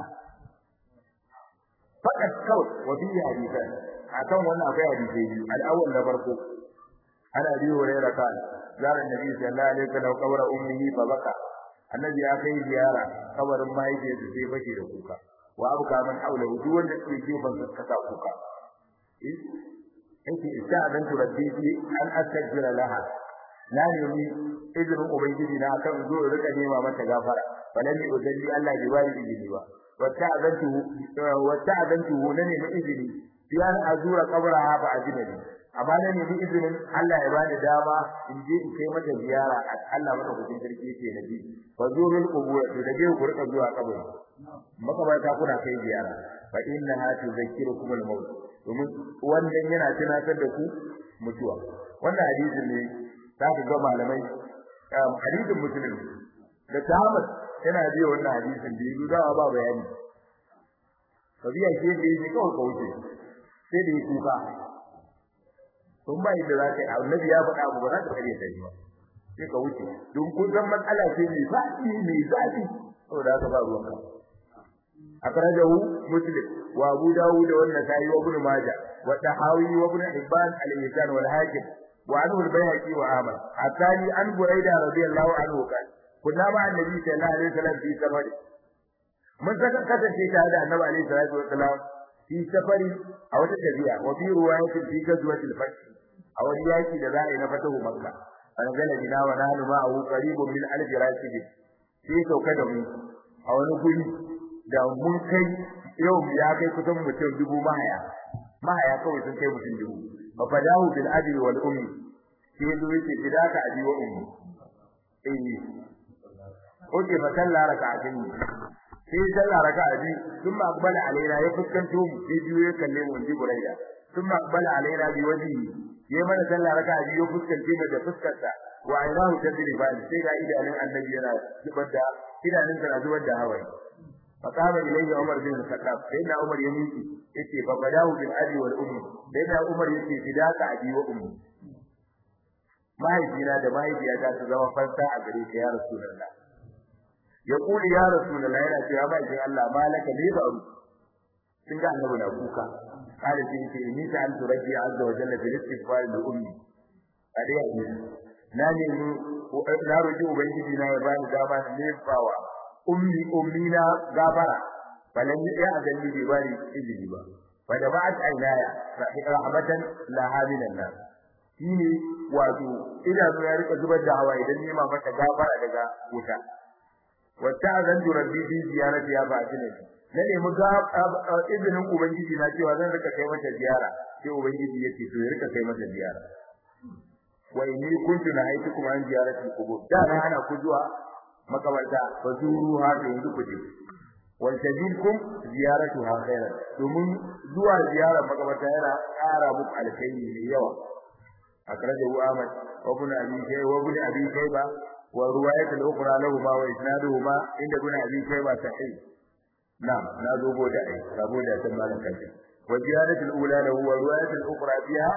fakat kawai wa bi hadisan akan wannan akwai hadisi al-awwal na farko ana biyo rera kan zara nabi sallallahu alaihi wasallam kabara ummihi fa baka annabi ya kai ziyara kabarin mahaifiyarsa sai bace da kuka wa abuka man haula duk wanda ke gefen sa kasa kuka eh yake ista'adan rabbi an astajira laha na nemi izinin ubangiji na akan zo rika nema mata gafara falan ni ujalli Allah bi bari izini ba wata'adantu wata'adantu ne ne izini biyan azura kabraha ba ajnabi amma ne nemi izinin Allah ya bani dama in je in kai mata ziyara Allah maka gudun sarki yake nabi fa zurul qubur to da je ku rika zuwa kabari makabarta kuna kai ziyara fa innaha tuzakkirukum al-maut domin wannan yana tunatar da ku mutuwa wannan hadisi ne za ku ga malamai hadisin muslim da Ahmad yana biyo wannan hadisin da yi da ba bayani kabiya shi da yake kawai kauce sai da yake kuka kun bai da zaka annabi ya faɗa abu ba za ka kare ta ba sai ka wuce don kun san matsala ce mai zafi mai zafi saboda haka ba ruwanka akrajahu muslim wa abu dawud wa an-nasa'i wa ibn majah wa tahawi wa ibn hibban al-mizan wal hakim wa anhu al-bayhaqi wa ahmad atani an buraida radiyallahu anhu kan kunna ma annabi sallallahu alaihi wasallam fi safari mun saka kasance tare da annabi alaihi salatu wasallam fi safari a wata tafiya wa fi ruwayatin fi gazwatil fath a wani yaki da za a yi na fatahu makka an gana bina wa nahnu ma'ahu qaribun min alf rashid sai sauka da mu a wani guri da mun kai yau ya kai kusan mutum dubu mahaya mahaya kawai sun kai mutum dubu fa fadahu bil abi wal ummi sai zo yake bidaka abi wa ummi eh oke fa sallah raka'atin sai sallah raka'a bi thumma aqbala alaina ya fuskanto mu sai biyo ya kalle mu ji buraida thumma aqbala alaina bi wajhi ya mana sallah raka'a bi ya fuskante mu da fuskarsa wa aynahu tadriban sai ga idanun annabi yana zubar da idanun sa zubar da hawaye فقام إليه عمر بن الخطاب سيدنا عمر يميكي يتي فبداه بالأبي والأم سيدنا عمر يتي فداك أبي وأمي ما يجينا ده ما يجي أجا تزوى فلسا أجريك يا رسول الله يقول يا رسول الله يا رسول الله الله ما لك ليه بأرو سنجا أنه نبوك قال سيدي إني سألت ربي عز وجل في الاستغفار لأمي عليه أمي ناني نارجو بيجينا يبان داما نيفاوا ummi ummina gafara falan ya azalli bi bari izini ba fa da ba'at aynaya rahmatan laha minan nas shine wato idanu ya rika zubar da hawaye dan nema mata gafara daga wuta wata azan rabbi bi ziyarati ya ba ne na nemi ga izinin ubangiji na cewa zan rika kai mata ziyara sai ubangiji yace to ya rika kai mata ziyara wa inni kuntu nahaytukum an ziyarati qubur da na ana ku zuwa makabarta fazuruha da yanzu kuje wal tajidkum ziyaratuha khairan domin zuwa ziyara makabarta yana ƙara muku alkhairi mai yawa akrajahu Ahmad wa ibn Abi Shayba wa ibn Abi Shayba wa riwayat al-ukhra lahu ma wa isnaduhuma inda ibn Abi Shayba sahih na'am na dogo da ai saboda san malan kanti wa ziyaratu al-ula lahu wa riwayat al-ukhra fiha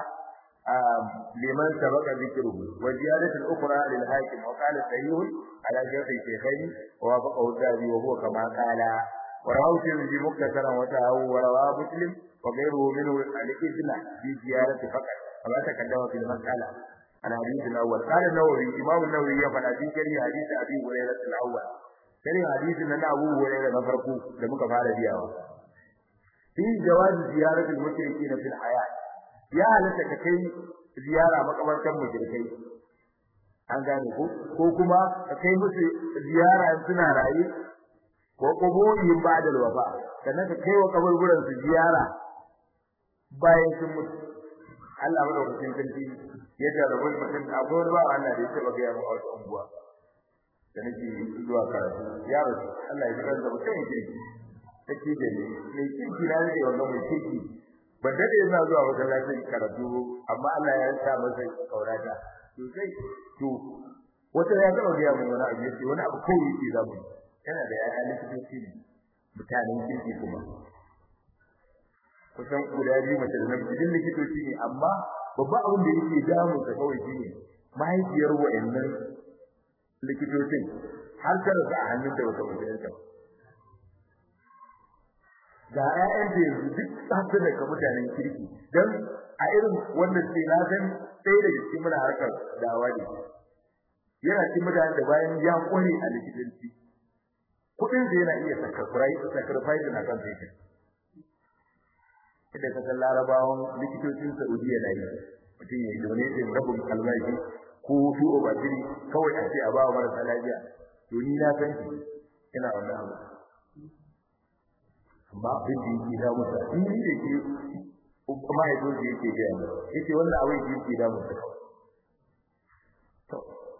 لمن سبق ذكره وزيادة الأخرى للحاكم وقال سيئون على شيخ الشيخين ووافقه الذهبي وهو كما قال ورواه الترمذي مختصرا وتاه ورواه مسلم وغيره منه الإذن في زيارة فقط كما تقدم في المسألة عن الحديث الأول قال النووي إمام النووي يفعل في كريه حديث أبي هريرة الأول كريه حديث أن أبو هريرة نفرقه لم يفعل بها في جواز زيارة المشركين في الحياة ya halatta ka kai ziyara makabartan mushrikai an gane ko ko kuma ka kai musu ziyara suna raye ko kuburin ba'da wafa sannan ka kai wa kaburburan su ziyara bayan sun mutu Allah madaukakin sarki ya jarabu mutum abuwar ba Allah da yake baka ya mu a wata unguwa da nake zuwa karatu ya rasu Allah ya kira da mutum yake take da ni ne kiki na da wannan mutum ban dade ina zuwa masallacin karatu amma Allah ya sa masa kaurata to sai to wata ya ga ya mun wani abu yace wani abu kai yake zamu yana da ya likitoci ne mutanen kirki kuma kusan guda biyu mace da namiji likitoci ne amma babban abin da yake damu ta kawai shine mahaifiyar wa'annan likitocin har ta rasa a hannun da wata mutunta ga ƴaƴan da yanzu duk tafi daga mutanen kirki dan a irin wannan sai na san sai da cikin muna harkar dawa ne yana cikin mutanen da bayan ya kware a likitanci kudin da yana iya sacrifice sacrifice na kan sai idan ka san larabawan likitocin Saudiya na yi mutum ya yi donation rabin albashi ko su obasiri kawai a ce a ba wa marasa lafiya to ni na san shi ina wannan abu amma abin da yake da musa in ni da ke kuma ya zo yake ga yake wannan abin da yake da musa to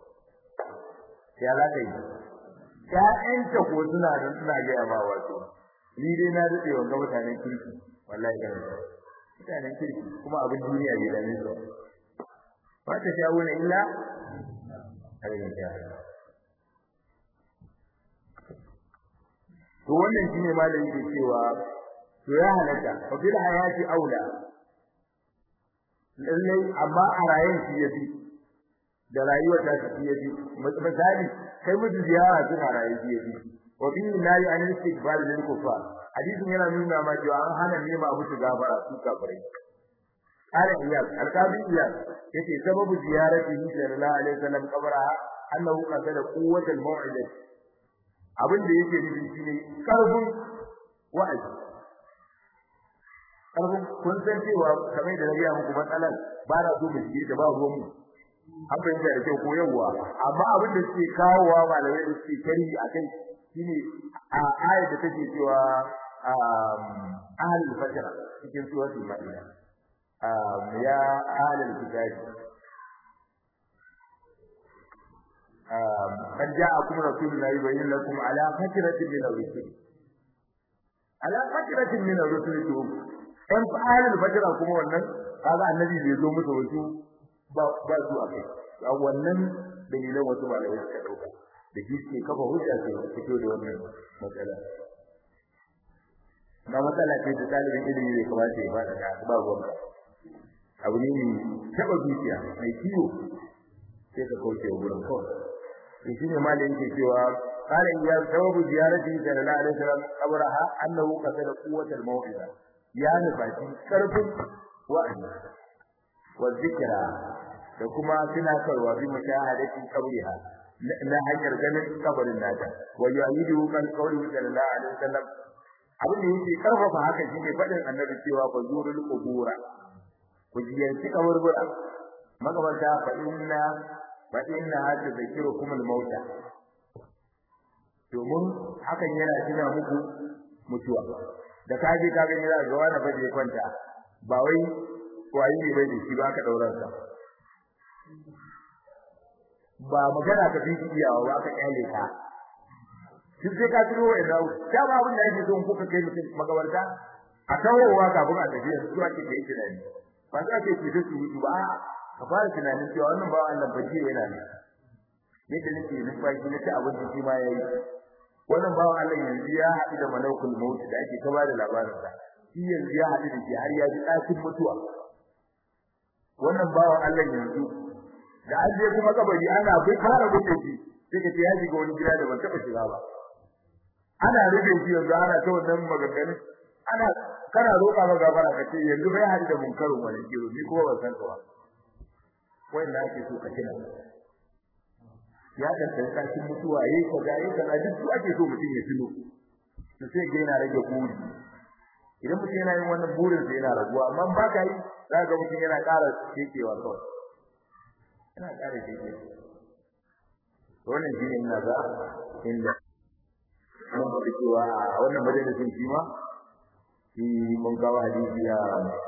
ya la kai ya enta ko suna da suna ga ya ba wato ni dai na dade wanga mutanen kirki wallahi ga mutanen kirki kuma abin duniya bai da nisa ba ta shawo ne illa ayyuka ya to wannan shine malami yake cewa to ya halaka fa bil hayati aula lalle amma a rayuwar shi yafi da rayuwar ta shi yafi misali kai mutu ziyara tana rayuwar shi yafi wa bi nayi an istighfar lil kufar hadisin yana nuna ma cewa an hana nema mutu gafara su kafirai qala iyad al-qabi iyad yace sababu ziyaratihi sallallahu alaihi wasallam qabra annahu qasada quwwatal maw'idah abin da yake nufi shine karfin wa'azi karfin kun san cewa kamar da riya muku matsalan ba na so mu ji da ba ruwan mu an fahimta da kyau ko yawa amma abin da suke kawowa malamai da suke kari akai shine a ayat da take cewa ahlul fajr cikin suratul maida ya ahlul kitab قد جاءكم رسول الله يبين لكم على فترة من الرسل على فترة من الرسل ان فعل الفترة kuma wannan kaga annabi bai zo musu wasu ba ba su akai a wannan dalilan wasu malamai suka dauka da shi ke kafa hujja ce fito da wannan matsala ba matsala ce ta talibin ilimi bai kamata ya fada da ba gonka abu ne ne taba zuciya mai ciwo sai ka kauce gurin kawai to shine malamin ke cewa qala ya sababu ziyarati sallallahu alaihi wasallam qabraha annahu qasada quwwatal maw'ida ya nufaci karfin wa'azi wa zikra da kuma tunatarwa bi mashahadatin qabriha na hanyar ganin kabarin nata wa yu'idu kan qawli sallallahu alaihi wasallam abin da yake karfafa haka shine fadin annabi cewa fa zurul qubura ku ziyarci kaburbura magabata fa inna fa inna hada zikirukum al mauta domin hakan yana tuna muku mutuwa da kaje ka gani za ga wani fa je kwanta ba wai wai ne bai shi ba ka daurar sa ba magana ka fi iyawa ba ka kyale ka duk sai ka tiro wai dawo da ba abin da yake don kuka kai mutum magabarta a tawowa kafin a tafi yanzu ake kai tunani ba za ka yi su ba ka fara tunanin cewa wannan ba Allah ba jiya yana ne yadda nake numfashi na ta abin shi ma yayi wannan ba Allah yanzu ya haɗu da malakul maut da ake ta bada labarin sa shi yanzu ya haɗu da shi har ya ji ɗakin mutuwa wannan ba Allah yanzu da an je kuma kabari ana bai fara gudu shi sai ka ce ya shiga wani gida da ban taɓa shiga ba ana rufe shi yanzu ana ta wannan maganganu ana kana roƙa maka gafara kace yanzu bai haɗu da munkarin wani kiro ni kuma ban san ka ba wanda ake so ka kina ya da tsarkin mutuwa yayi ka ga yayi kaza duk su ake so mutum ya tuno to sai ga yana rage buri idan mutum yana yin wannan burin sai yana raguwa amma ba ka yi za ga mutum yana ƙara kekewa kawai yana ƙara kekewa wannan shine ina ga inda mun ga cewa a wannan majalisin shi ma shi mun ga hadisi ya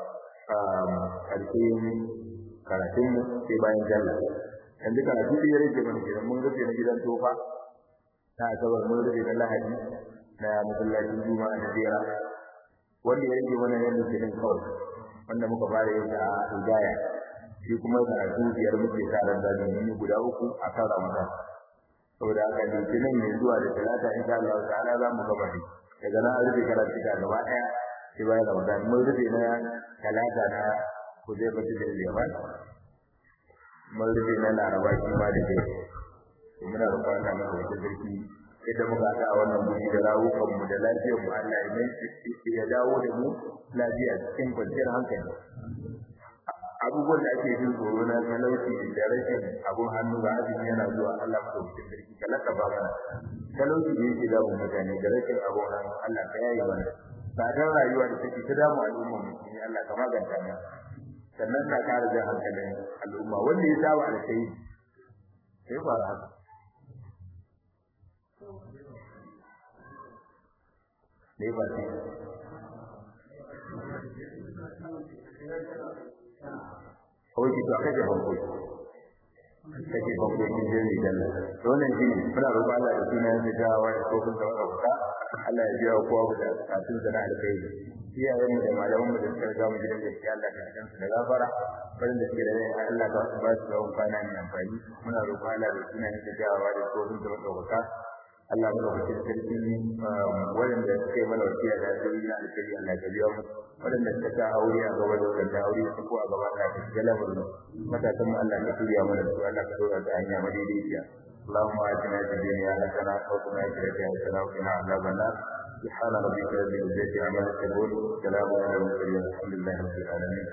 ƙarfin karatun mu sai bayan jalla yanzu karatu da yare ke mana gidan mun rufe na gidan tofa ta asabar mun rufe na lahadi na masallacin juma'a na dera wanda ya rage mana yanzu gidan kawai wanda muka fara yin a hidaya shi kuma karatu biyar muke tarar da ni guda uku a kan ramadan saboda haka litinin ne zuwa da talata insha Allah ta'ala za mu gaba daga nan an rufe karatu da gaba daya sai bayan ramadan mun rufe na talata na ku zai bata da yaman mun rufe na laraba shi ma da kai muna roƙon Allah maka wata sarki idan muka ga a wannan guri da rawukan mu da lafiyar mu Allah ya mai ya dawo da mu lafiya cikin kwanciyar hankali abubuwan da ake jin tsoro na talauci da rashin abun hannu ga azumi yana zuwa Allah maka wata sarki kalaka ba mana talauci da yake damu mutane da rashin abun hannu Allah ka yaye mana tsadar rayuwa da take ta damu al'umma mu Allah ka maganta mana sannan na kare da hankalin al'umma wanda ya saba alkai sai fara haka ne ba shi kawai ki to kaje banko kaje banko kin je ne dan wannan shi fara roƙa Allah da sunan da dawa da kofin da waka Allah ya biya kowa da kafin da alkai iyayen da malaman mu da suka ga mu gidan gaskiya Allah ka kansu da gafara barin da suke da Allah ka ba su tsawon kwana mai amfani muna roƙon Allah da sunan da dawa da kofin da waka Allah ya rubuta sarki wanda suke mana wasiya da dai na alkhairi Allah ya biya mu wanda suka ta aure a gaba da wanda aure su ko a gaba da galamar mu matakan mu Allah ya turiya mana su Allah ka dora ta hanya madaidaiciya اللهم آتنا في الدنيا حسنة وقنا عذاب النار وقنا عذاب النار سبحان ربك رب العزة عما يصفون سلام على المرسلين الحمد لله رب العالمين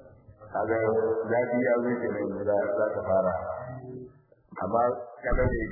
هذا ذاتي أو ذاتي لا تفارق amma kada